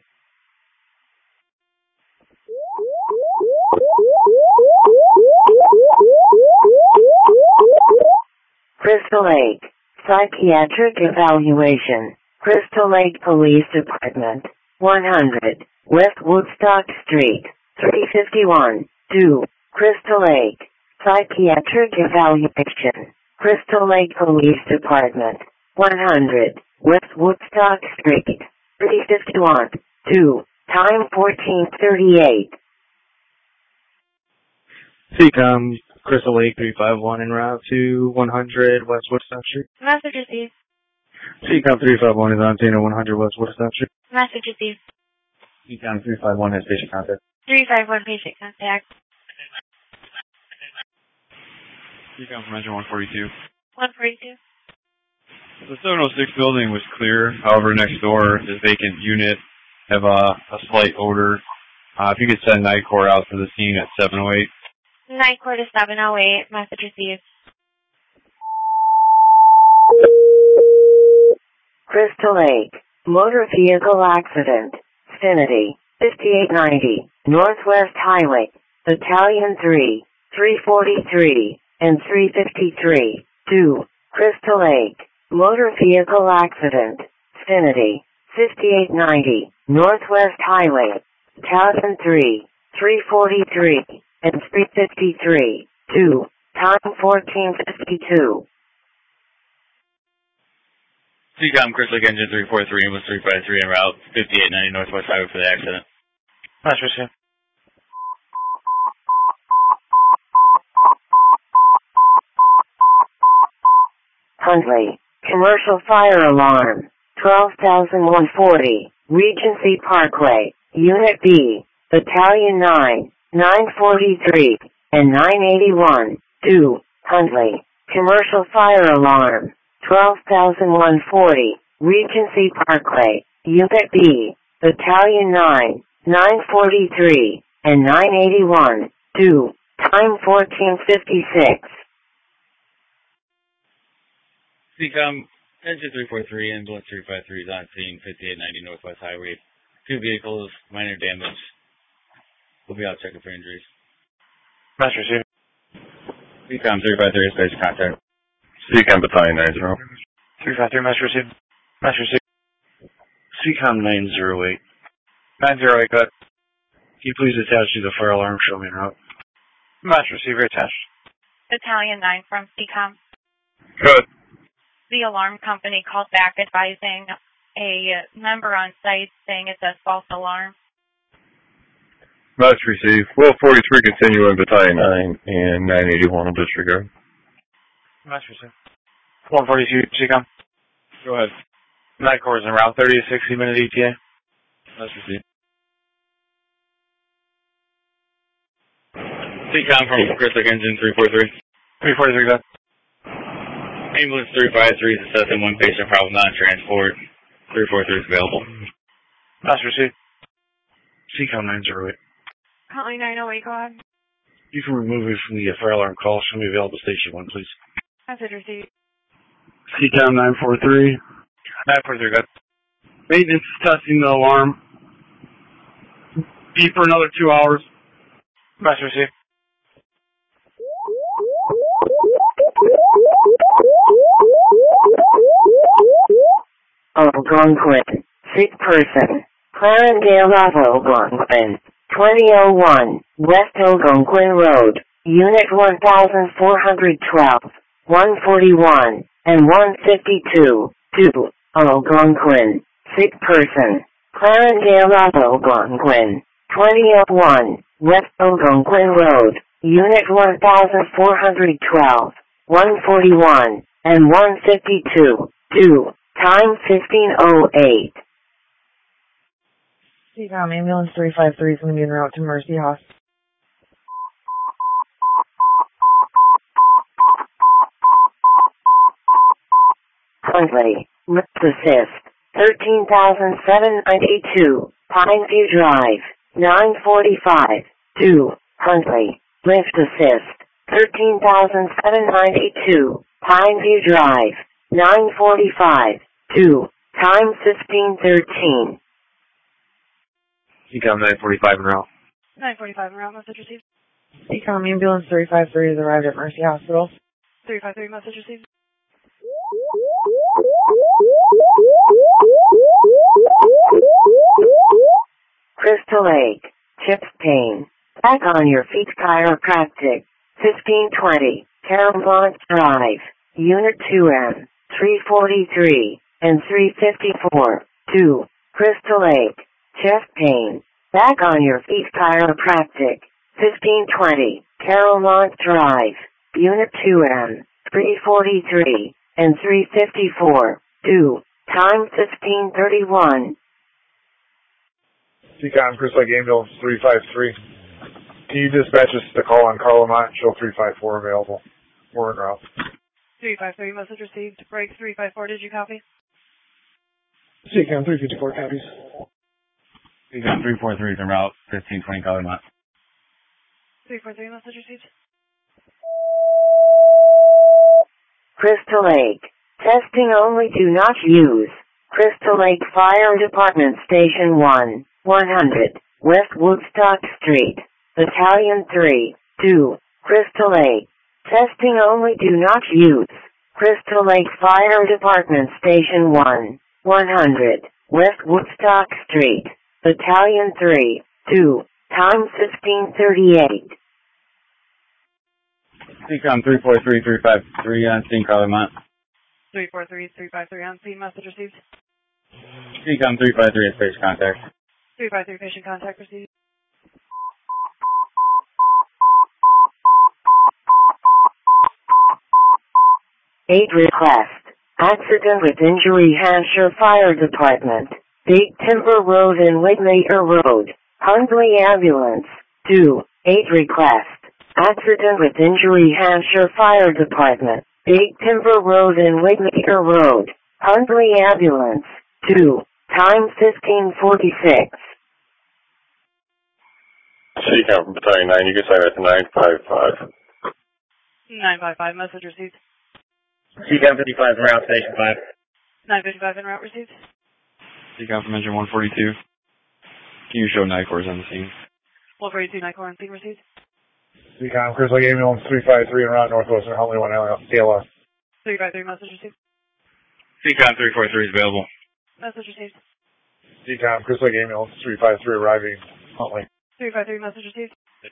Crystal Lake, psychiatric evaluation. Crystal Lake Police Department, one hundred, West Woodstock Street, three fifty-one, two, Crystal Lake, psychiatric evaluation. Crystal Lake Police Department, one hundred, West Woodstock Street, three fifty-one, two, time fourteen thirty-eight. Seacom, Crystal Lake three five one en route to one hundred West Woodstock Street. Message received. Seacom three five one is on scene at one hundred West Woodstock Street. Message received. Seacom three five one has patient contact. three five one patient contact. Seacom from engine one forty-two. one forty-two. The seven oh six building was clear. However, next door, this vacant unit have a, a slight odor. Uh, if you could send NICOR out to the scene at seven oh eight. NICOR to seven oh eight. Message received. Crystal Lake. Motor vehicle accident. Vicinity. fifty-eight ninety. Northwest Highway. Battalion three. three forty-three. And three fifty-three. two. Crystal Lake. Motor vehicle accident. Vicinity. fifty-eight ninety. Northwest Highway. Battalion three. three forty-three. And three fifty-three. two. Time fourteen fifty-two. C COM, Crystal Lake Engine three four three, ambulance three five three en route fifty-eight ninety Northwest Highway for the accident. That's received. Huntley. Commercial fire alarm. twelve thousand one hundred forty. Regency Parkway. Unit B. Battalion nine. nine forty-three. And nine eighty-one. two. Huntley. Commercial fire alarm. twelve thousand one hundred forty. Regency Parkway. Unit B. Battalion nine. nine forty-three. And nine eighty-one. two. Time fourteen fifty-six. C COM, Engine three four three, ambulance three five three is on scene, fifty-eight ninety Northwest Highway. Two vehicles, minor damage. We'll be out checking for injuries. Master received. C COM three five three is basic contact. C COM Battalion nine zero. three five three, Master received. Master received. C COM nine zero eight. nine zero eight, good. Can you please attach to the fire alarm, show me en route? Master receiver attached. Battalion nine from C COM. Good. The alarm company called back advising a member on site saying it's a false alarm. Must receive. Well, forty-three continue in Battalion nine and nine eighty-one will disregard. Master receive. one forty-two, C COM. Go ahead. NICOR is en route, thirty to sixty minute E T A. Must receive. C COM from Crystal Lake Engine three four three. three forty-three, good. Ambulance three five three is assessing one patient problem non-transport. three four three is available. Master received. C COM nine zero eight. Huntley nine oh eight, go ahead. You can remove me from the fire alarm call. Show me available station one, please. Message received. C COM nine four three. nine four three, good. Maintenance is testing the alarm. Be for another two hours. Master received. Algonquin. Sick person. Clarendale of Algonquin. twenty oh one. West Algonquin Road. Unit one thousand four hundred twelve. one forty-one. And one fifty-two. two. Algonquin. Sick person. Clarendale of Algonquin. twenty oh one. West Algonquin Road. Unit one thousand four hundred twelve. one forty-one. And one fifty-two. two. Time fifteen oh eight. C COM ambulance three five three is going to be en route to Mercy Hospital. Huntley. Lift assist. thirteen thousand seven hundred ninety-two. Pineview Drive. nine forty-five. two. Huntley. Lift assist. thirteen thousand seven hundred ninety-two. Pineview Drive. nine forty-five. two. Time fifteen thirteen. C COM nine forty-five en route. nine forty-five en route, message received. C COM ambulance three five three has arrived at Mercy Hospital. three five three, message received. Crystal Lake. Chips Pain. Back on your feet chiropractic. fifteen twenty. Caramount Drive. Unit two M. three forty-three. And three fifty-four. two. Crystal Lake. Chest pain. Back on your feet chiropractic. fifteen twenty. Caramount Drive. Unit two M. three forty-three. And three fifty-four. two. Time fifteen thirty-one. C COM, Crystal Lake Ambulance three five three. Can you dispatch us the call on Carlamont? Show three five four available. We're en route. three five three, message received. Break three five four, did you copy? C CAM three fifty-four copies. C CAM three four three is en route, fifteen twenty Calumet. three four three, message received. Crystal Lake. Testing only, do not use. Crystal Lake Fire Department Station one, one hundred, West Woodstock Street, Battalion three, two, Crystal Lake. Testing only, do not use. Crystal Lake Fire Department Station one, one hundred, West Woodstock Street, Battalion three, two, time fifteen thirty-eight. C CAM three four three three five three on scene, Calumet. three four three, three five three on scene, message received. C CAM three five three is patient contact. three five three, patient contact received. eight request. Accident with injury, Hampshire Fire Department. Big Timber Road and Whitmaker Road. Hundley Ambulance. two. eight request. Accident with injury, Hampshire Fire Department. Big Timber Road and Whitmaker Road. Hundley Ambulance. two. Time fifteen forty-six. C CAM from Battalion nine, you can sign at nine five five. nine five five, message received. C CAM fifty-five, route station five. nine fifty-five, en route received. C CAM from engine one forty-two. Can you show NICORs on the scene? one forty-two, NICOR on scene received. C CAM, Crystal Lake Ambulance three five three en route northwestern Huntley one A L S. three five three, message received. C CAM three four three is available. Message received. C CAM, Crystal Lake Ambulance three five three arriving Huntley. three five three, message received.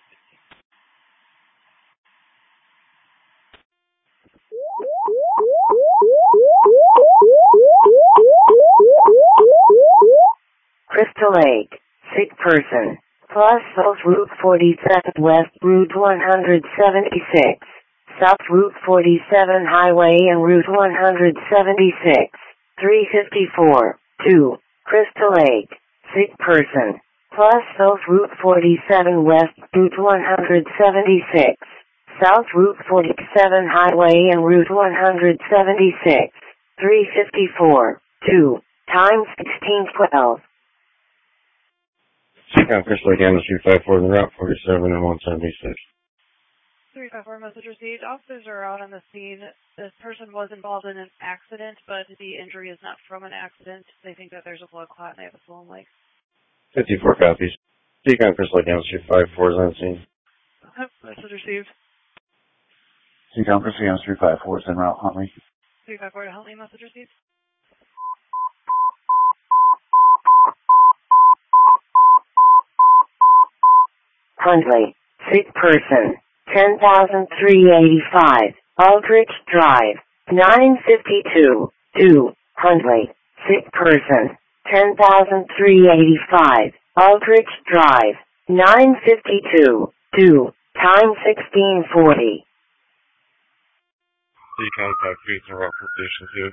Crystal Lake. Sick person. Plus South Route forty-seven West Route one seventy-six. South Route forty-seven Highway and Route one seventy-six. three fifty-four. two. Crystal Lake. Sick person. Plus South Route forty-seven West Route one seventy-six. South Route forty-seven Highway and Route one seventy-six. three fifty-four. two. Time sixteen twelve. C CAM, Crystal Lake Ambulance three five four, the route forty-seven and one seventy-six. three five four, message received. Officers are out on the scene. This person was involved in an accident, but the injury is not from an accident. They think that there's a blood clot and they have a swollen leg. fifty-four copies. C CAM, Crystal Lake Ambulance three five four is on scene. Message received. C CAM, Crystal Lake Ambulance three five four is en route Huntley. three five four to Huntley, message received. Huntley. Sick person. ten thousand three hundred eighty-five. Aldrich Drive. nine fifty-two. two. Huntley. Sick person. ten thousand three hundred eighty-five. Aldrich Drive. nine fifty-two. two. Time sixteen forty. C contact feeds and route station two.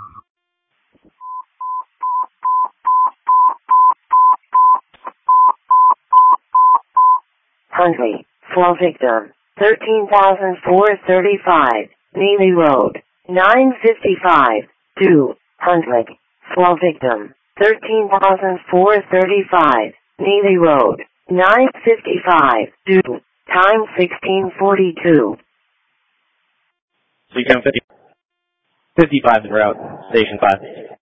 Huntley. Fall victim. thirteen thousand four hundred thirty-five. Neely Road. nine fifty-five. two. Huntley. Fall victim. thirteen thousand four hundred thirty-five. Neely Road. nine fifty-five. two. Time sixteen forty-two. C CAM fifty, fifty-five en route, station five.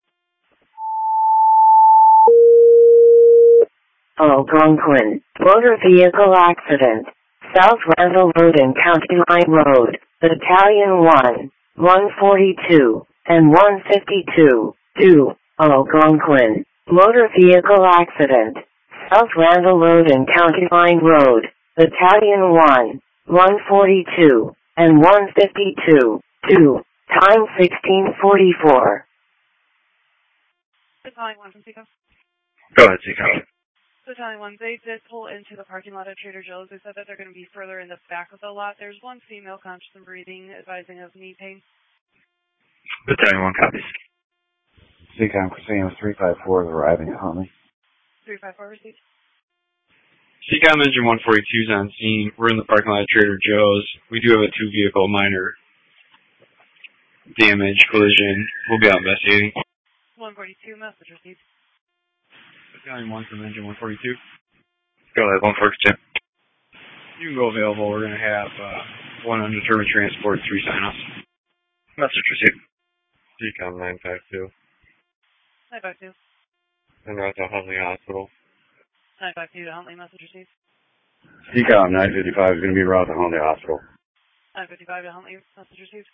Algonquin. Motor vehicle accident. South Randall Road and County Line Road. Battalion one, one forty-two, and one fifty-two. two. Algonquin. Motor vehicle accident. South Randall Road and County Line Road. Battalion one, one forty-two, and one fifty-two. two. Time sixteen forty-four. Battalion one from C CAM. Go ahead, C CAM. Battalion one, they did pull into the parking lot of Trader Joe's. They said that they're going to be further in the back of the lot. There's one female conscious and breathing, advising of knee pain. Battalion one copies. C CAM, Crystal Lake three five four is arriving at Huntley. three five four received. C CAM engine one forty-two is on scene. We're in the parking lot of Trader Joe's. We do have a two vehicle minor. damage, collision. We'll be out investigating. one forty-two, message received. Battalion one from engine one forty-two. Go ahead, one forty-two. You can go available. We're going to have uh, one undetermined transport, three sign-offs. Message received. C COM nine five two. nine five two. En route to Huntley Hospital. nine five two to Huntley, message received. C COM nine fifty-five is going to be routed to Huntley Hospital. nine fifty-five to Huntley, message received.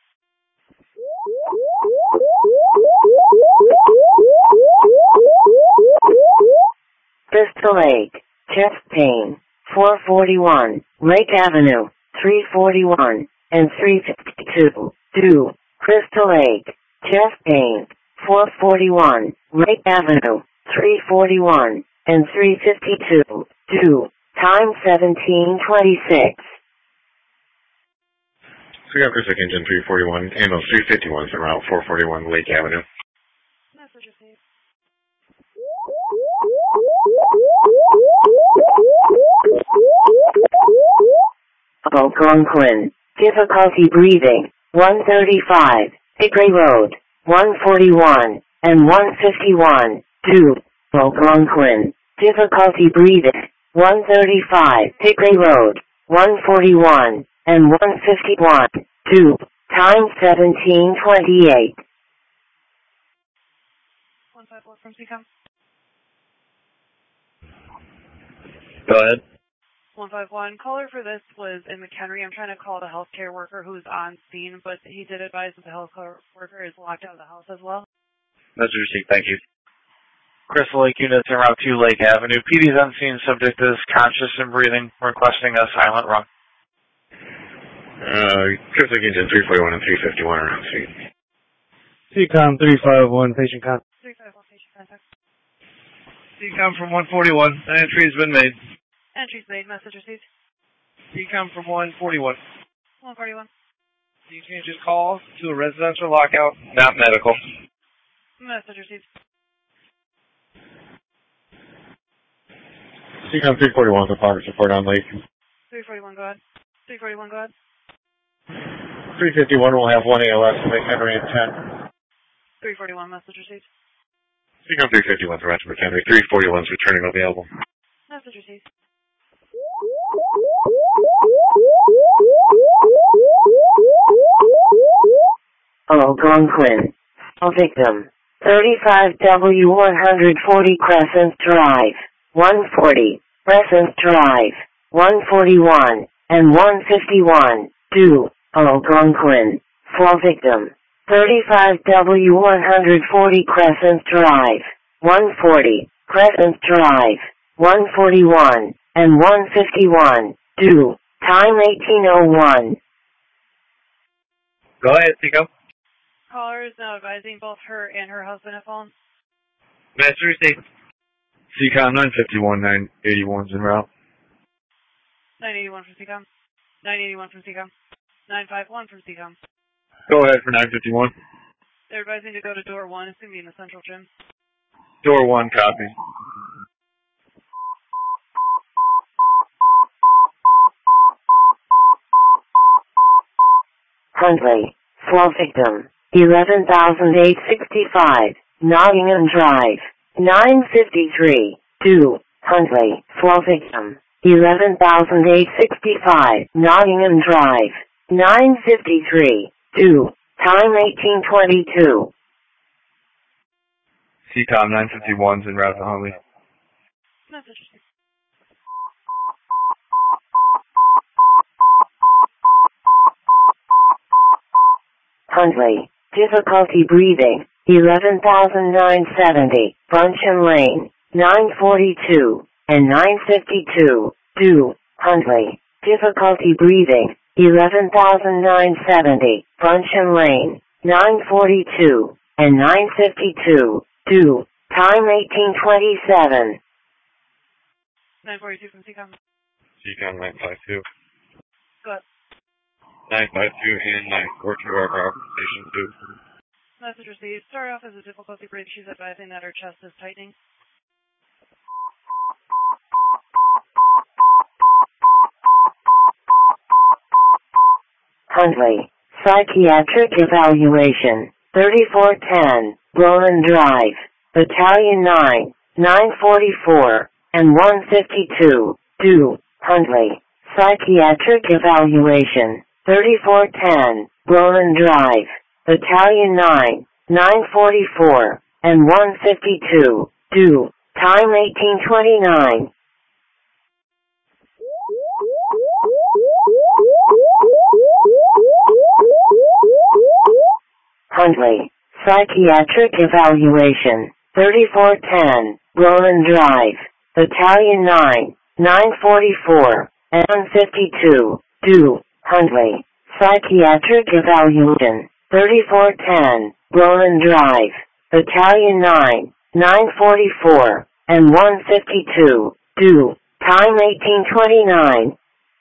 Crystal Lake, chest pain, four forty-one, Lake Avenue, three forty-one, and three fifty-two, two, Crystal Lake, chest pain, four forty-one, Lake Avenue, three forty-one, and three fifty-two, two, time seventeen twenty-six. So we got Chris Lake Engine three forty-one, ambulance three fifty-one is en route, four forty-one Lake Avenue. Message received. Algonquin, difficulty breathing, one thirty-five, Hickory Road, one forty-one, and one fifty-one, two, Algonquin, difficulty breathing, one thirty-five, Hickory Road, one forty-one, and one fifty-one, two, time seventeen twenty-eight. one five four from C COM. Go ahead. one five one. Caller for this was in McHenry. I'm trying to call the healthcare worker who's on scene, but he did advise that the healthcare worker is locked out of the house as well. Message received. Thank you. Crystal Lake units en route to Lake Avenue. P D's on scene. Subject is conscious and breathing. Requesting a silent run. Uh, Chris Lake Engine three forty-one and three fifty-one are on scene. C COM three five one, patient contact. three five one, patient contact. C COM from one forty-one. An entry's been made. Entries made, message received. C COM from one forty-one. one forty-one. He changes calls to a residential lockout, not medical. Message received. C COM three forty-one for progress report on Lake. three forty-one, go ahead. three forty-one, go ahead. three fifty-one will have one A L S, Lake Henry at ten. three forty-one, message received. C COM three fifty-one for Ransom McHenry. three forty-one is returning available. Message received. Algonquin, a victim, thirty-five W one forty Crescent Drive, one forty, Crescent Drive, one forty-one, and one fifty-one, two, Algonquin, for victim, thirty-five W one forty Crescent Drive, one forty, Crescent Drive, one forty-one, and one fifty-one, two, time eighteen oh one. Go ahead, C COM. Caller is now advising both her and her husband have phone. Message received. C COM nine fifty-one, nine eighty-one's en route. nine eighty-one from C COM. nine eighty-one from C COM. nine five one from C COM. Go ahead for nine fifty-one. They're advising to go to door one. It's going to be in the central gym. Door one, copy. Huntley, for victim, eleven thousand eight hundred sixty-five, Nottingham Drive, nine fifty-three, two, Huntley, for victim, eleven thousand eight hundred sixty-five, Nottingham Drive, nine fifty-three, two, time eighteen twenty-two. C COM nine fifty-one's en route to Huntley. Message. Huntley, difficulty breathing, eleven thousand nine hundred seventy, Bunchen Lane, nine forty-two, and nine fifty-two, two, Huntley, difficulty breathing, eleven thousand nine hundred seventy, Bunchen Lane, nine forty-two, and nine fifty-two, two, time eighteen twenty-seven. nine forty-two from C COM. C COM nine five two. Go ahead. nine five two and nine four two are our station two. Message received. Start off as a difficulty break. She's advising that her chest is tightening. Huntley, Psychiatric Evaluation, thirty-four ten, Roland Drive, Battalion nine, nine forty-four, and one fifty-two, due, Huntley. Psychiatric Evaluation, thirty-four ten, Roland Drive, Battalion nine, nine forty-four, and one fifty-two, due, time eighteen twenty-nine. Huntley. Psychiatric Evaluation, thirty-four ten, Roland Drive, Battalion nine, nine forty-four, and one fifty-two, due, Huntley. Psychiatric Evaluation, thirty-four ten, Roland Drive, Battalion nine, nine forty-four, and one fifty-two, due, time eighteen twenty-nine.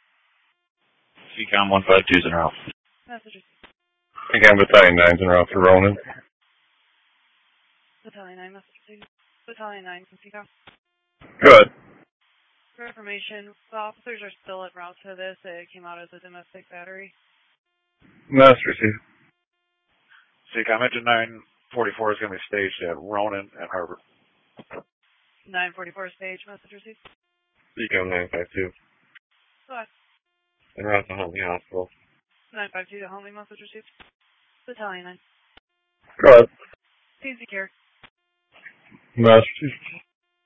C COM one five two's en route. Messages. C COM Battalion nine's en route to Ronan. Battalion nine, message. Battalion nine from C COM. Good. For information, the officers are still en route to this. It came out as a domestic battery. Master received. C COM Engine nine forty-four is going to be staged at Ronan and Harbor. nine forty-four stage, message received. C COM nine five two. Go ahead. En route to Huntley Hospital. nine five two to Huntley, message received. Battalion nine. Go ahead. Team secure. Master received.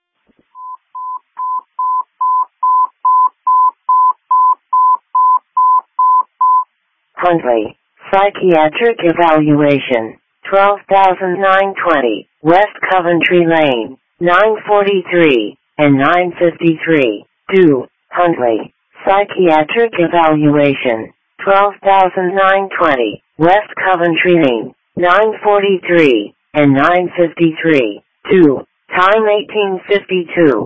Huntley. Psychiatric Evaluation, twelve thousand nine hundred twenty, West Coventry Lane, nine forty-three, and nine fifty-three, due, Huntley. Psychiatric Evaluation, twelve thousand nine hundred twenty, West Coventry Lane, nine forty-three, and nine fifty-three, due, time eighteen fifty-two.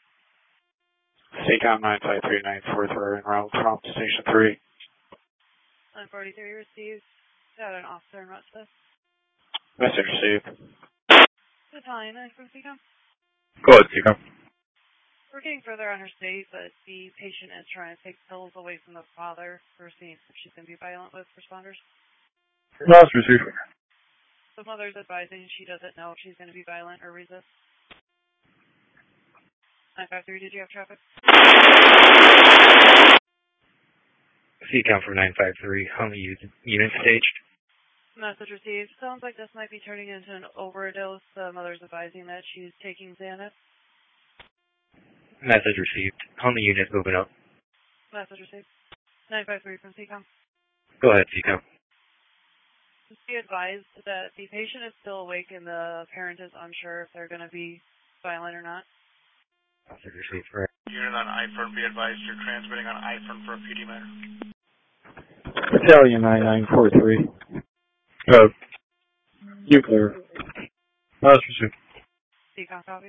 C COM nine five three nine four three en route from Station three. nine forty-three received. Got an officer en route to this. Message received. Battalion nine from C COM. Go ahead, C COM. We're getting further on her state, but the patient is trying to take pills away from the father. We're seeing if she's going to be violent with responders. Master received. The mother's advising she doesn't know if she's going to be violent or resist. nine five three, did you have traffic? C COM for nine five three, Huntley unit staged. Message received. Sounds like this might be turning into an overdose. The mother's advising that she's taking Xanax. Message received. Huntley unit moving up. Message received. nine five three from C COM. Go ahead, C COM. Just be advised that the patient is still awake and the parent is unsure if they're going to be violent or not. Message received. Right. Unit on I F E R N, be advised you're transmitting on I F E R N for a P D matter. Battalion nine nine four three. Uh, You clear. Master received. C COM copy.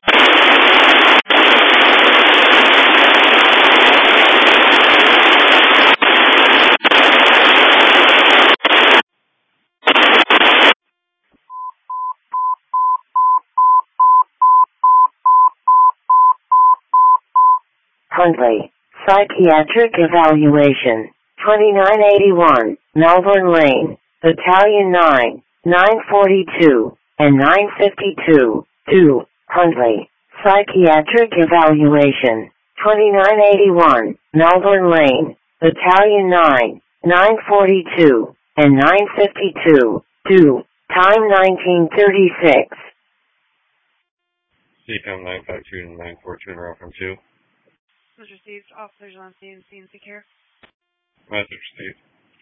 Huntley. Psychiatric Evaluation, twenty-nine eighty-one, Melbourne Lane, Battalion nine, nine forty-two, and nine fifty-two, due, Huntley. Psychiatric Evaluation, twenty-nine eighty-one, Melbourne Lane, Battalion nine, nine forty-two, and nine fifty-two, due, time nineteen thirty-six. C COM nine five two and nine four two en route from two. Was received. Officers on scene. Scene secure. Message received.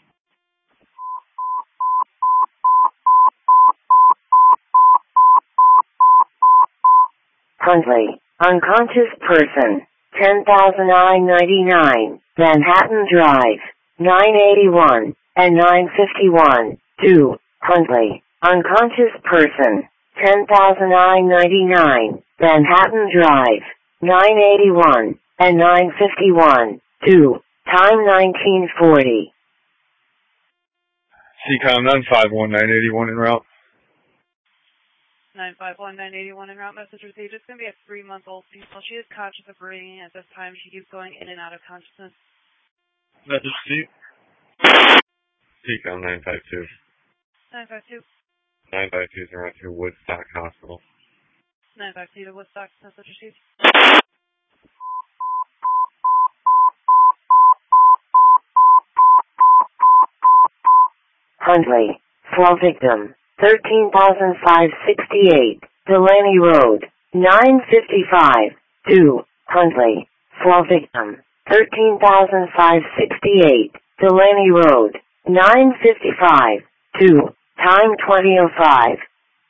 Huntley. Unconscious person. ten thousand nine hundred ninety-nine, Manhattan Drive. nine eighty-one, and nine fifty-one, due, Huntley. Unconscious person. ten thousand nine hundred ninety-nine, Manhattan Drive. nine eighty-one, and nine fifty-one, due, time nineteen forty. C COM nine five one nine eighty-one en route. nine five one nine eighty-one en route, message received. It's going to be a three-month-old female. She is conscious of breathing. At this time, she keeps going in and out of consciousness. Message received. C Seacom nine five two. nine five two. nine five two is around to Woodstock Hospital. nine five two to Woodstock, message received. Huntley, flow victim, thirteen thousand five hundred sixty-eight, Delaney Road, nine fifty-five, two, Huntley, flow victim, thirteen thousand five hundred sixty-eight, Delaney Road, nine fifty-five, two, time twenty oh five.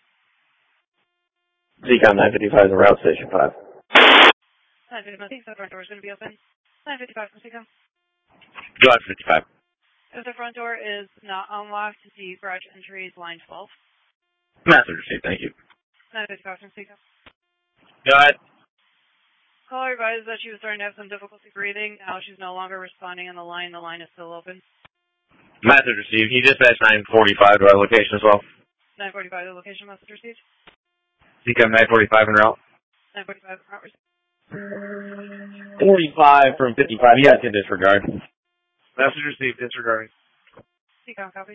Seacom nine fifty-five is in route station five. nine fifty-five, I think the front door is going to be open. nine fifty-five from Seacom. Go ahead, fifty-five. If the front door is not unlocked, the garage entry is line twelve. Message received, thank you. nine fifty-five from Seacom. Go ahead. Caller advised that she was starting to have some difficulty breathing. Now she's no longer responding on the line. The line is still open. Message received. He dispatched nine forty-five to our location as well. nine forty-five, the location message received. Seacom nine forty-five en route. nine forty-five, route received. forty-five from fifty-five. You guys can disregard. Message received, disregarding. Seacom copy.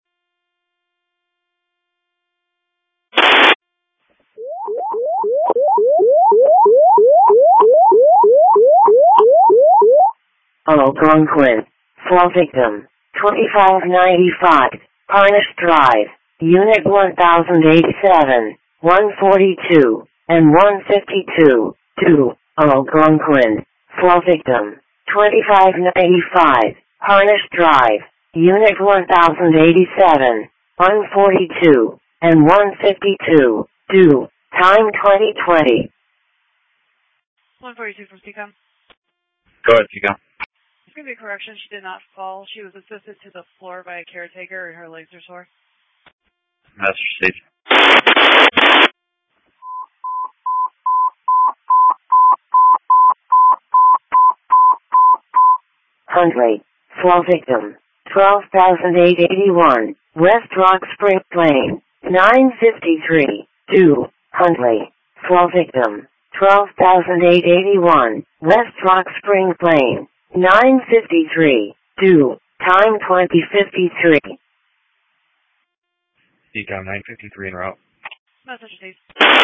Algonquin, flow victim, twenty-five ninety-five, Harness Drive, Unit one thousand eighty-seven, one forty-two, and one fifty-two, two, Algonquin, flow victim, twenty-five ninety-five, Harness Drive, Unit one thousand eighty-seven, one forty-two, and one fifty-two, two, time twenty twenty. one forty-two from Seacom. Go ahead, Seacom. It's going to be a correction. She did not fall. She was assisted to the floor by a caretaker and her legs are sore. Message received. Huntley, flow victim, twelve thousand eight hundred eighty-one, West Rock Spring Plain, nine fifty-three, two, Huntley, flow victim, twelve thousand eight hundred eighty-one, West Rock Spring Plain, nine fifty-three, two, time twenty fifty-three. Seacom nine fifty-three en route. Message received.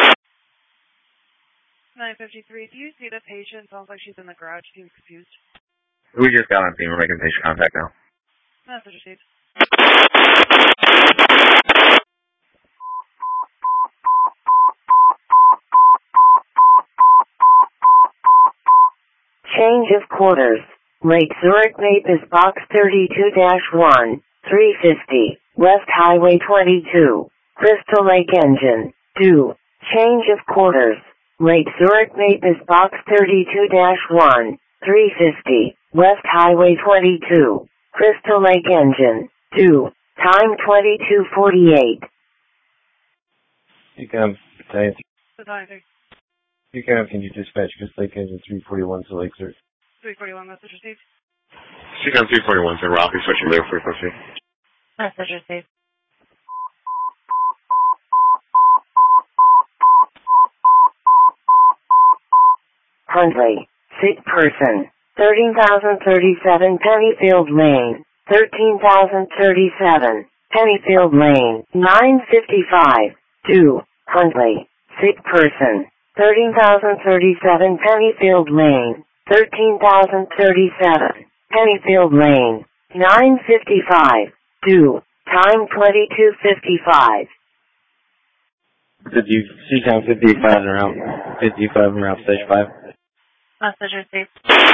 nine fifty-three, do you see the patient? Sounds like she's in the garage. Seems confused. We just got on team. We're making patient contact now. Message received. Change of quarters. Lake Zurich Maple Box thirty-two dash one, three fifty, West Highway twenty-two, Crystal Lake Engine, two. Change of quarters. Lake Zurich Maple Box thirty-two dash one, three fifty, West Highway twenty-two, Crystal Lake Engine, two. Time twenty-two forty-eight. Seacom, Battalion. Battalion three. Seacom, can you dispatch Crystal Lake Engine three forty-one to Lake Zurich? three forty-one, message received. Seacom three forty-one is in route. He's switching their frequency. Message received. Huntley, sick person, thirteen thousand thirty-seven Pennyfield Lane, thirteen thousand thirty-seven Pennyfield Lane, nine fifty-five, two, Huntley, sick person, thirteen thousand thirty-seven Pennyfield Lane, thirteen thousand thirty-seven Pennyfield Lane, nine fifty-five, two, time twenty-two fifty-five. fifty, Seacom fifty-five en route. fifty-five en route, stage five. Message received.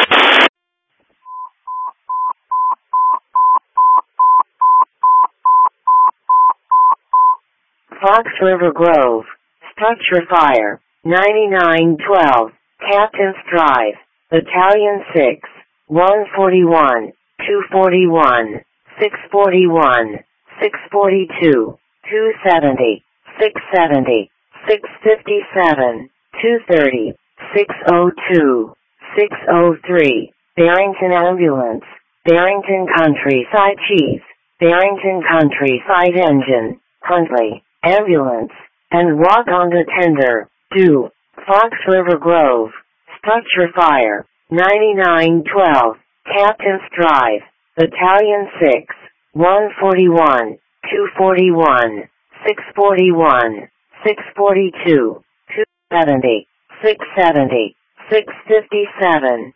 Fox River Grove, structure fire, ninety-nine twelve, Captain's Drive, Battalion six, one forty-one, two forty-one, six forty-one, six forty-two, two seventy, six seventy, six fifty-seven, two thirty, six oh two, six oh three, Barrington Ambulance, Barrington Countryside Chief, Barrington Countryside Engine, Huntley, Ambulance, and walk-on tender, two, Fox River Grove, structure fire, ninety-nine twelve, Captain's Drive, Battalion six, one forty-one, two forty-one, six forty-one, six forty-two, two seventy, six seventy, six fifty-seven.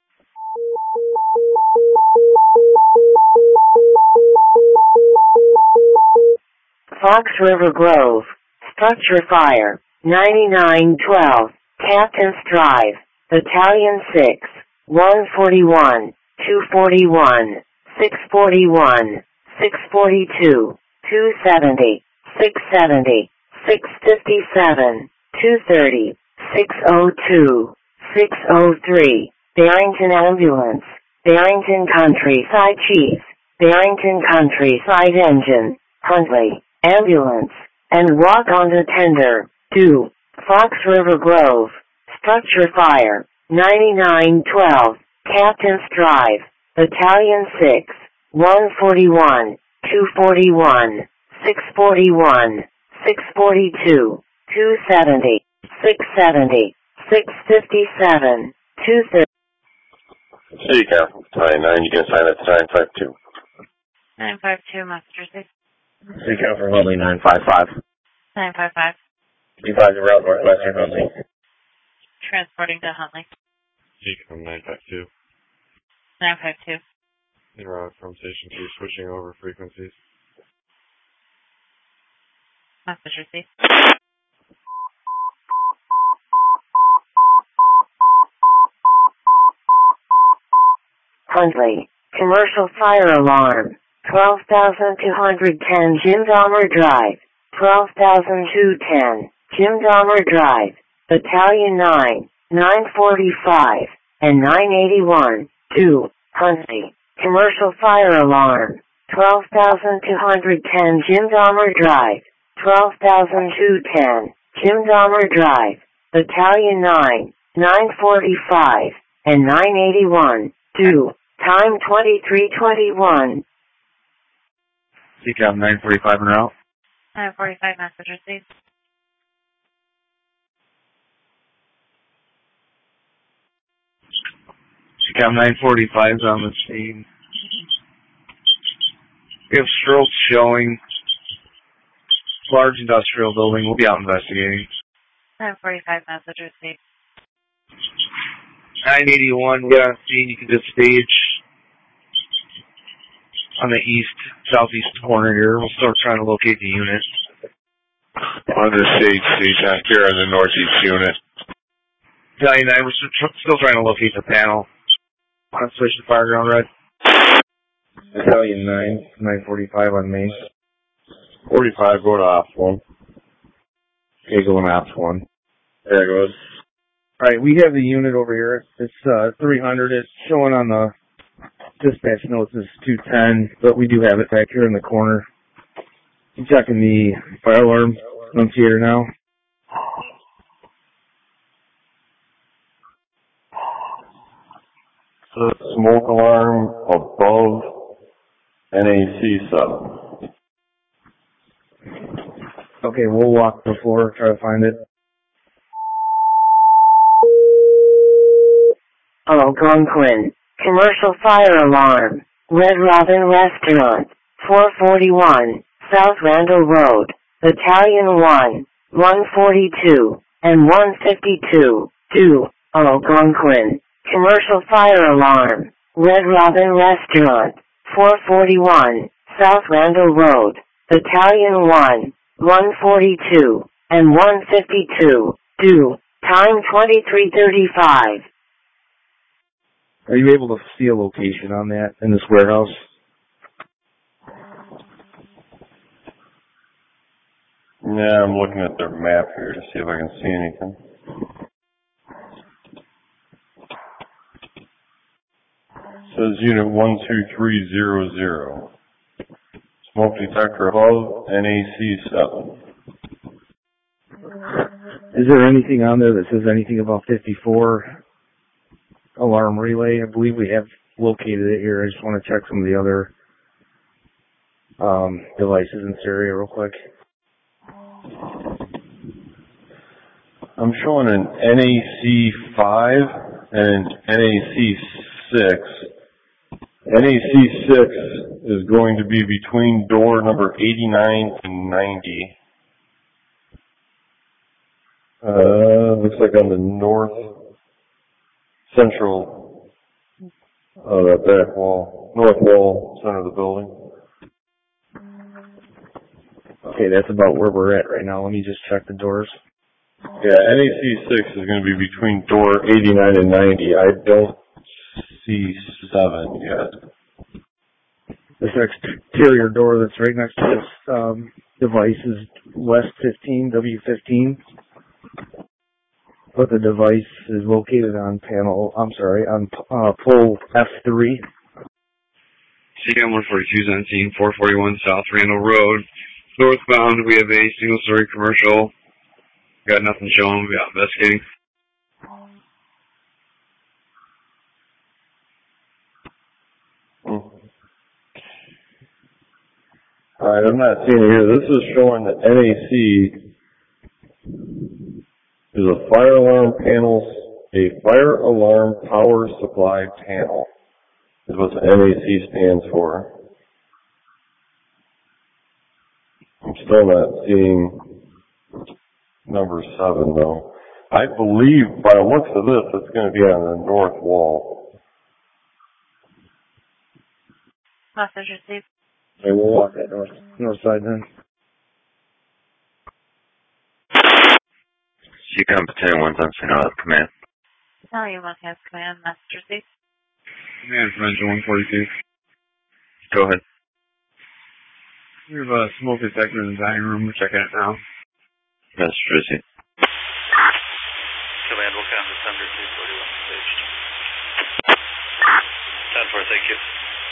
Fox River Grove, structure fire, ninety-nine twelve, Captain's Drive, Battalion six, one forty-one, two forty-one, six forty-one, six forty-two, two seventy, six seventy, six fifty-seven, two thirty, six oh two, six oh three, Barrington Ambulance, Barrington Countryside Chief, Barrington Countryside Engine, Huntley, Ambulance, and walk on to tender, two, Fox River Grove, structure fire, ninety-nine twelve, Captain's Drive, Battalion six, one forty-one, two forty-one, six forty-one, six forty-two, two seventy, six seventy, six fifty-seven, two thirty. City Council, Battalion nine, you can sign at nine five two. nine five two, Massachusetts. City Council, Huntley, nine five five. nine five five. Advising route northwestern Huntley. Transporting to Huntley. City Council, nine five two. nine five two. En route from Station two, switching over frequencies. Massachusetts. Huntley, commercial fire alarm, twelve thousand two hundred ten Jim Dahmer Drive, twelve thousand two hundred ten Jim Dahmer Drive, Battalion nine, nine forty-five, and nine eighty-one, two, Huntley, commercial fire alarm, twelve thousand two hundred ten Jim Dahmer Drive, twelve thousand two hundred ten Jim Dahmer Drive, Battalion nine, nine forty-five, and nine eighty-one, two, time twenty-three twenty-one. C C A M nine forty-five en route. nine forty-five, Massachusetts. C C A M nine forty-five is on the scene. We have strobes showing. Large industrial building. We'll be out investigating. nine forty-five, Massachusetts. nine eighty-one, get on scene. You can just stage on the east, southeast corner here. We'll start trying to locate the unit. On the stage, station here on the northeast unit. Battalion nine, we're still trying to locate the panel. On station fireground red. Battalion nine, nine forty-five on Main. forty-five, go to ops one. Okay, going to ops one. There it goes. Alright, we have the unit over here. It's uh, three hundred. It's showing on the dispatch notes as two ten, but we do have it back here in the corner. I'm checking the fire alarm annunciator now. So smoke alarm above N A C sub. Okay, we'll walk the floor, try to find it. Algonquin, commercial fire alarm, Red Robin Restaurant, four forty-one, South Randall Road, Battalion one, one forty-two, and one fifty-two, two, Algonquin, commercial fire alarm, Red Robin Restaurant, four forty-one, South Randall Road, Battalion one, one forty-two, and one fifty-two, two, time twenty-three thirty-five. Are you able to see a location on that in this warehouse? Yeah, I'm looking at their map here to see if I can see anything. It says unit one two three zero zero. Smoke detector above N A C seven. Is there anything on there that says anything about fifty-four alarm relay? I believe we have located it here. I just want to check some of the other um, devices in this area real quick. I'm showing an N A C five and an N A C six, N A C six is going to be between door number eighty-nine and ninety. Uh, looks like on the north central, uh, that back wall, north wall, center of the building. Okay, that's about where we're at right now. Let me just check the doors. Yeah, N A C six is going to be between door eighty-nine and ninety. I don't see seven yet. This exterior door that's right next to this um, device is West fifteen, W fifteen. But the device is located on panel, I'm sorry, on uh, pole F three. C C A M one forty-two is on scene, four forty-one South Randall Road. Northbound, we have a single-story commercial. Got nothing showing. We'll be out investigating. Alright, I'm not seeing it here. This is showing that N A C is a fire alarm panel, a fire alarm power supply panel is what the N A C stands for. I'm still not seeing number seven though. I believe by the looks of this, it's going to be on the north wall. Message received. Okay, we'll walk that north, north side then. C C A M ten one on scene, I'll have command. Tell you one has command. Message received. Command from engine one forty-two. Go ahead. We have a smoke detector in the dining room. We're checking it now. Message received. Command will come December two forty-one station. ten four, thank you.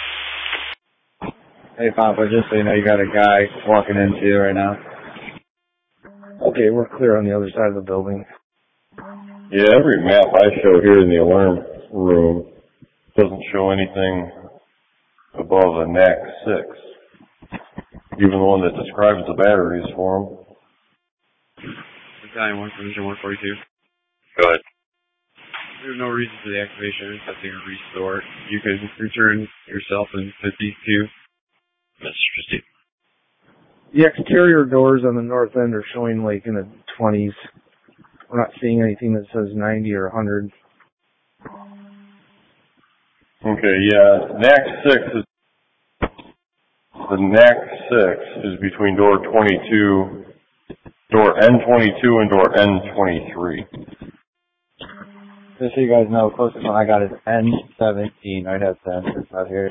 Hey, Papa, just so you know, you got a guy walking into you right now. Okay, we're clear on the other side of the building. Yeah, every map I show here in the alarm room doesn't show anything above a N A C six. Even the one that describes the batteries for them. Battalion one from engine one forty-two. Go ahead. There's no reason for the activation. Testing a restore. You can return yourself in fifty-two. Message received. The exterior doors on the north end are showing like in the twenties. We're not seeing anything that says ninety or one hundred. Okay, yeah, N A C six is, the N A C six is between door twenty-two, door N twenty-two and door N twenty-three. Just so you guys know, closest one I got is N seventeen, right outside out here.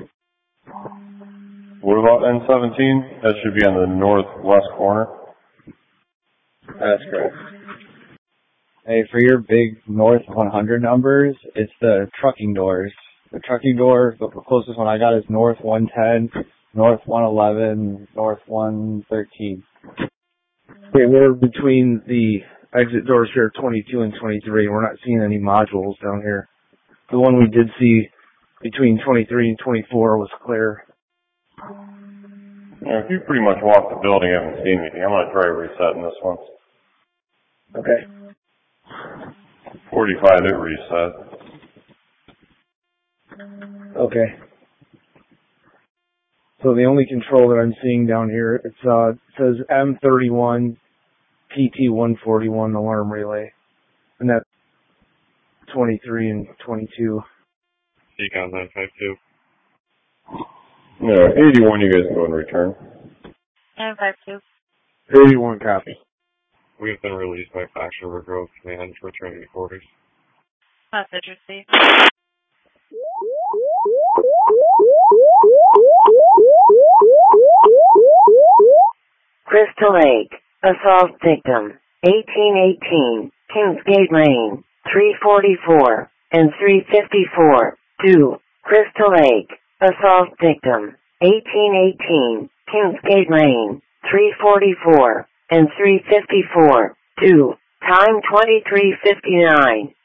What about N seventeen? That should be on the northwest corner. That's correct. Hey, for your big north one hundred numbers, it's the trucking doors. The trucking door, the closest one I got is north one ten, north one eleven, north one thirteen. Okay, we're between the exit doors here, twenty-two and twenty-three. We're not seeing any modules down here. The one we did see between twenty-three and twenty-four was clear. Yeah, if you pretty much walk the building, you haven't seen anything. I'm going to try resetting this one. Okay. forty-five, it reset. Okay. So the only control that I'm seeing down here, it's uh, it says M thirty-one P T one forty-one alarm relay. And that's twenty-three and twenty-two. C C A M nine five two. No, eighty-one, you guys can go and return. nine five two. eighty-one copy. We have been released by Fox River Grove Command for training quarters. Message received. Crystal Lake, assault victim, eighteen eighteen, Kingsgate Lane, three forty-four, and three fifty-four, two, Crystal Lake, assault victim, eighteen eighteen, Kingsgate Lane, three forty-four, and three fifty-four, two, time twenty-three fifty-nine.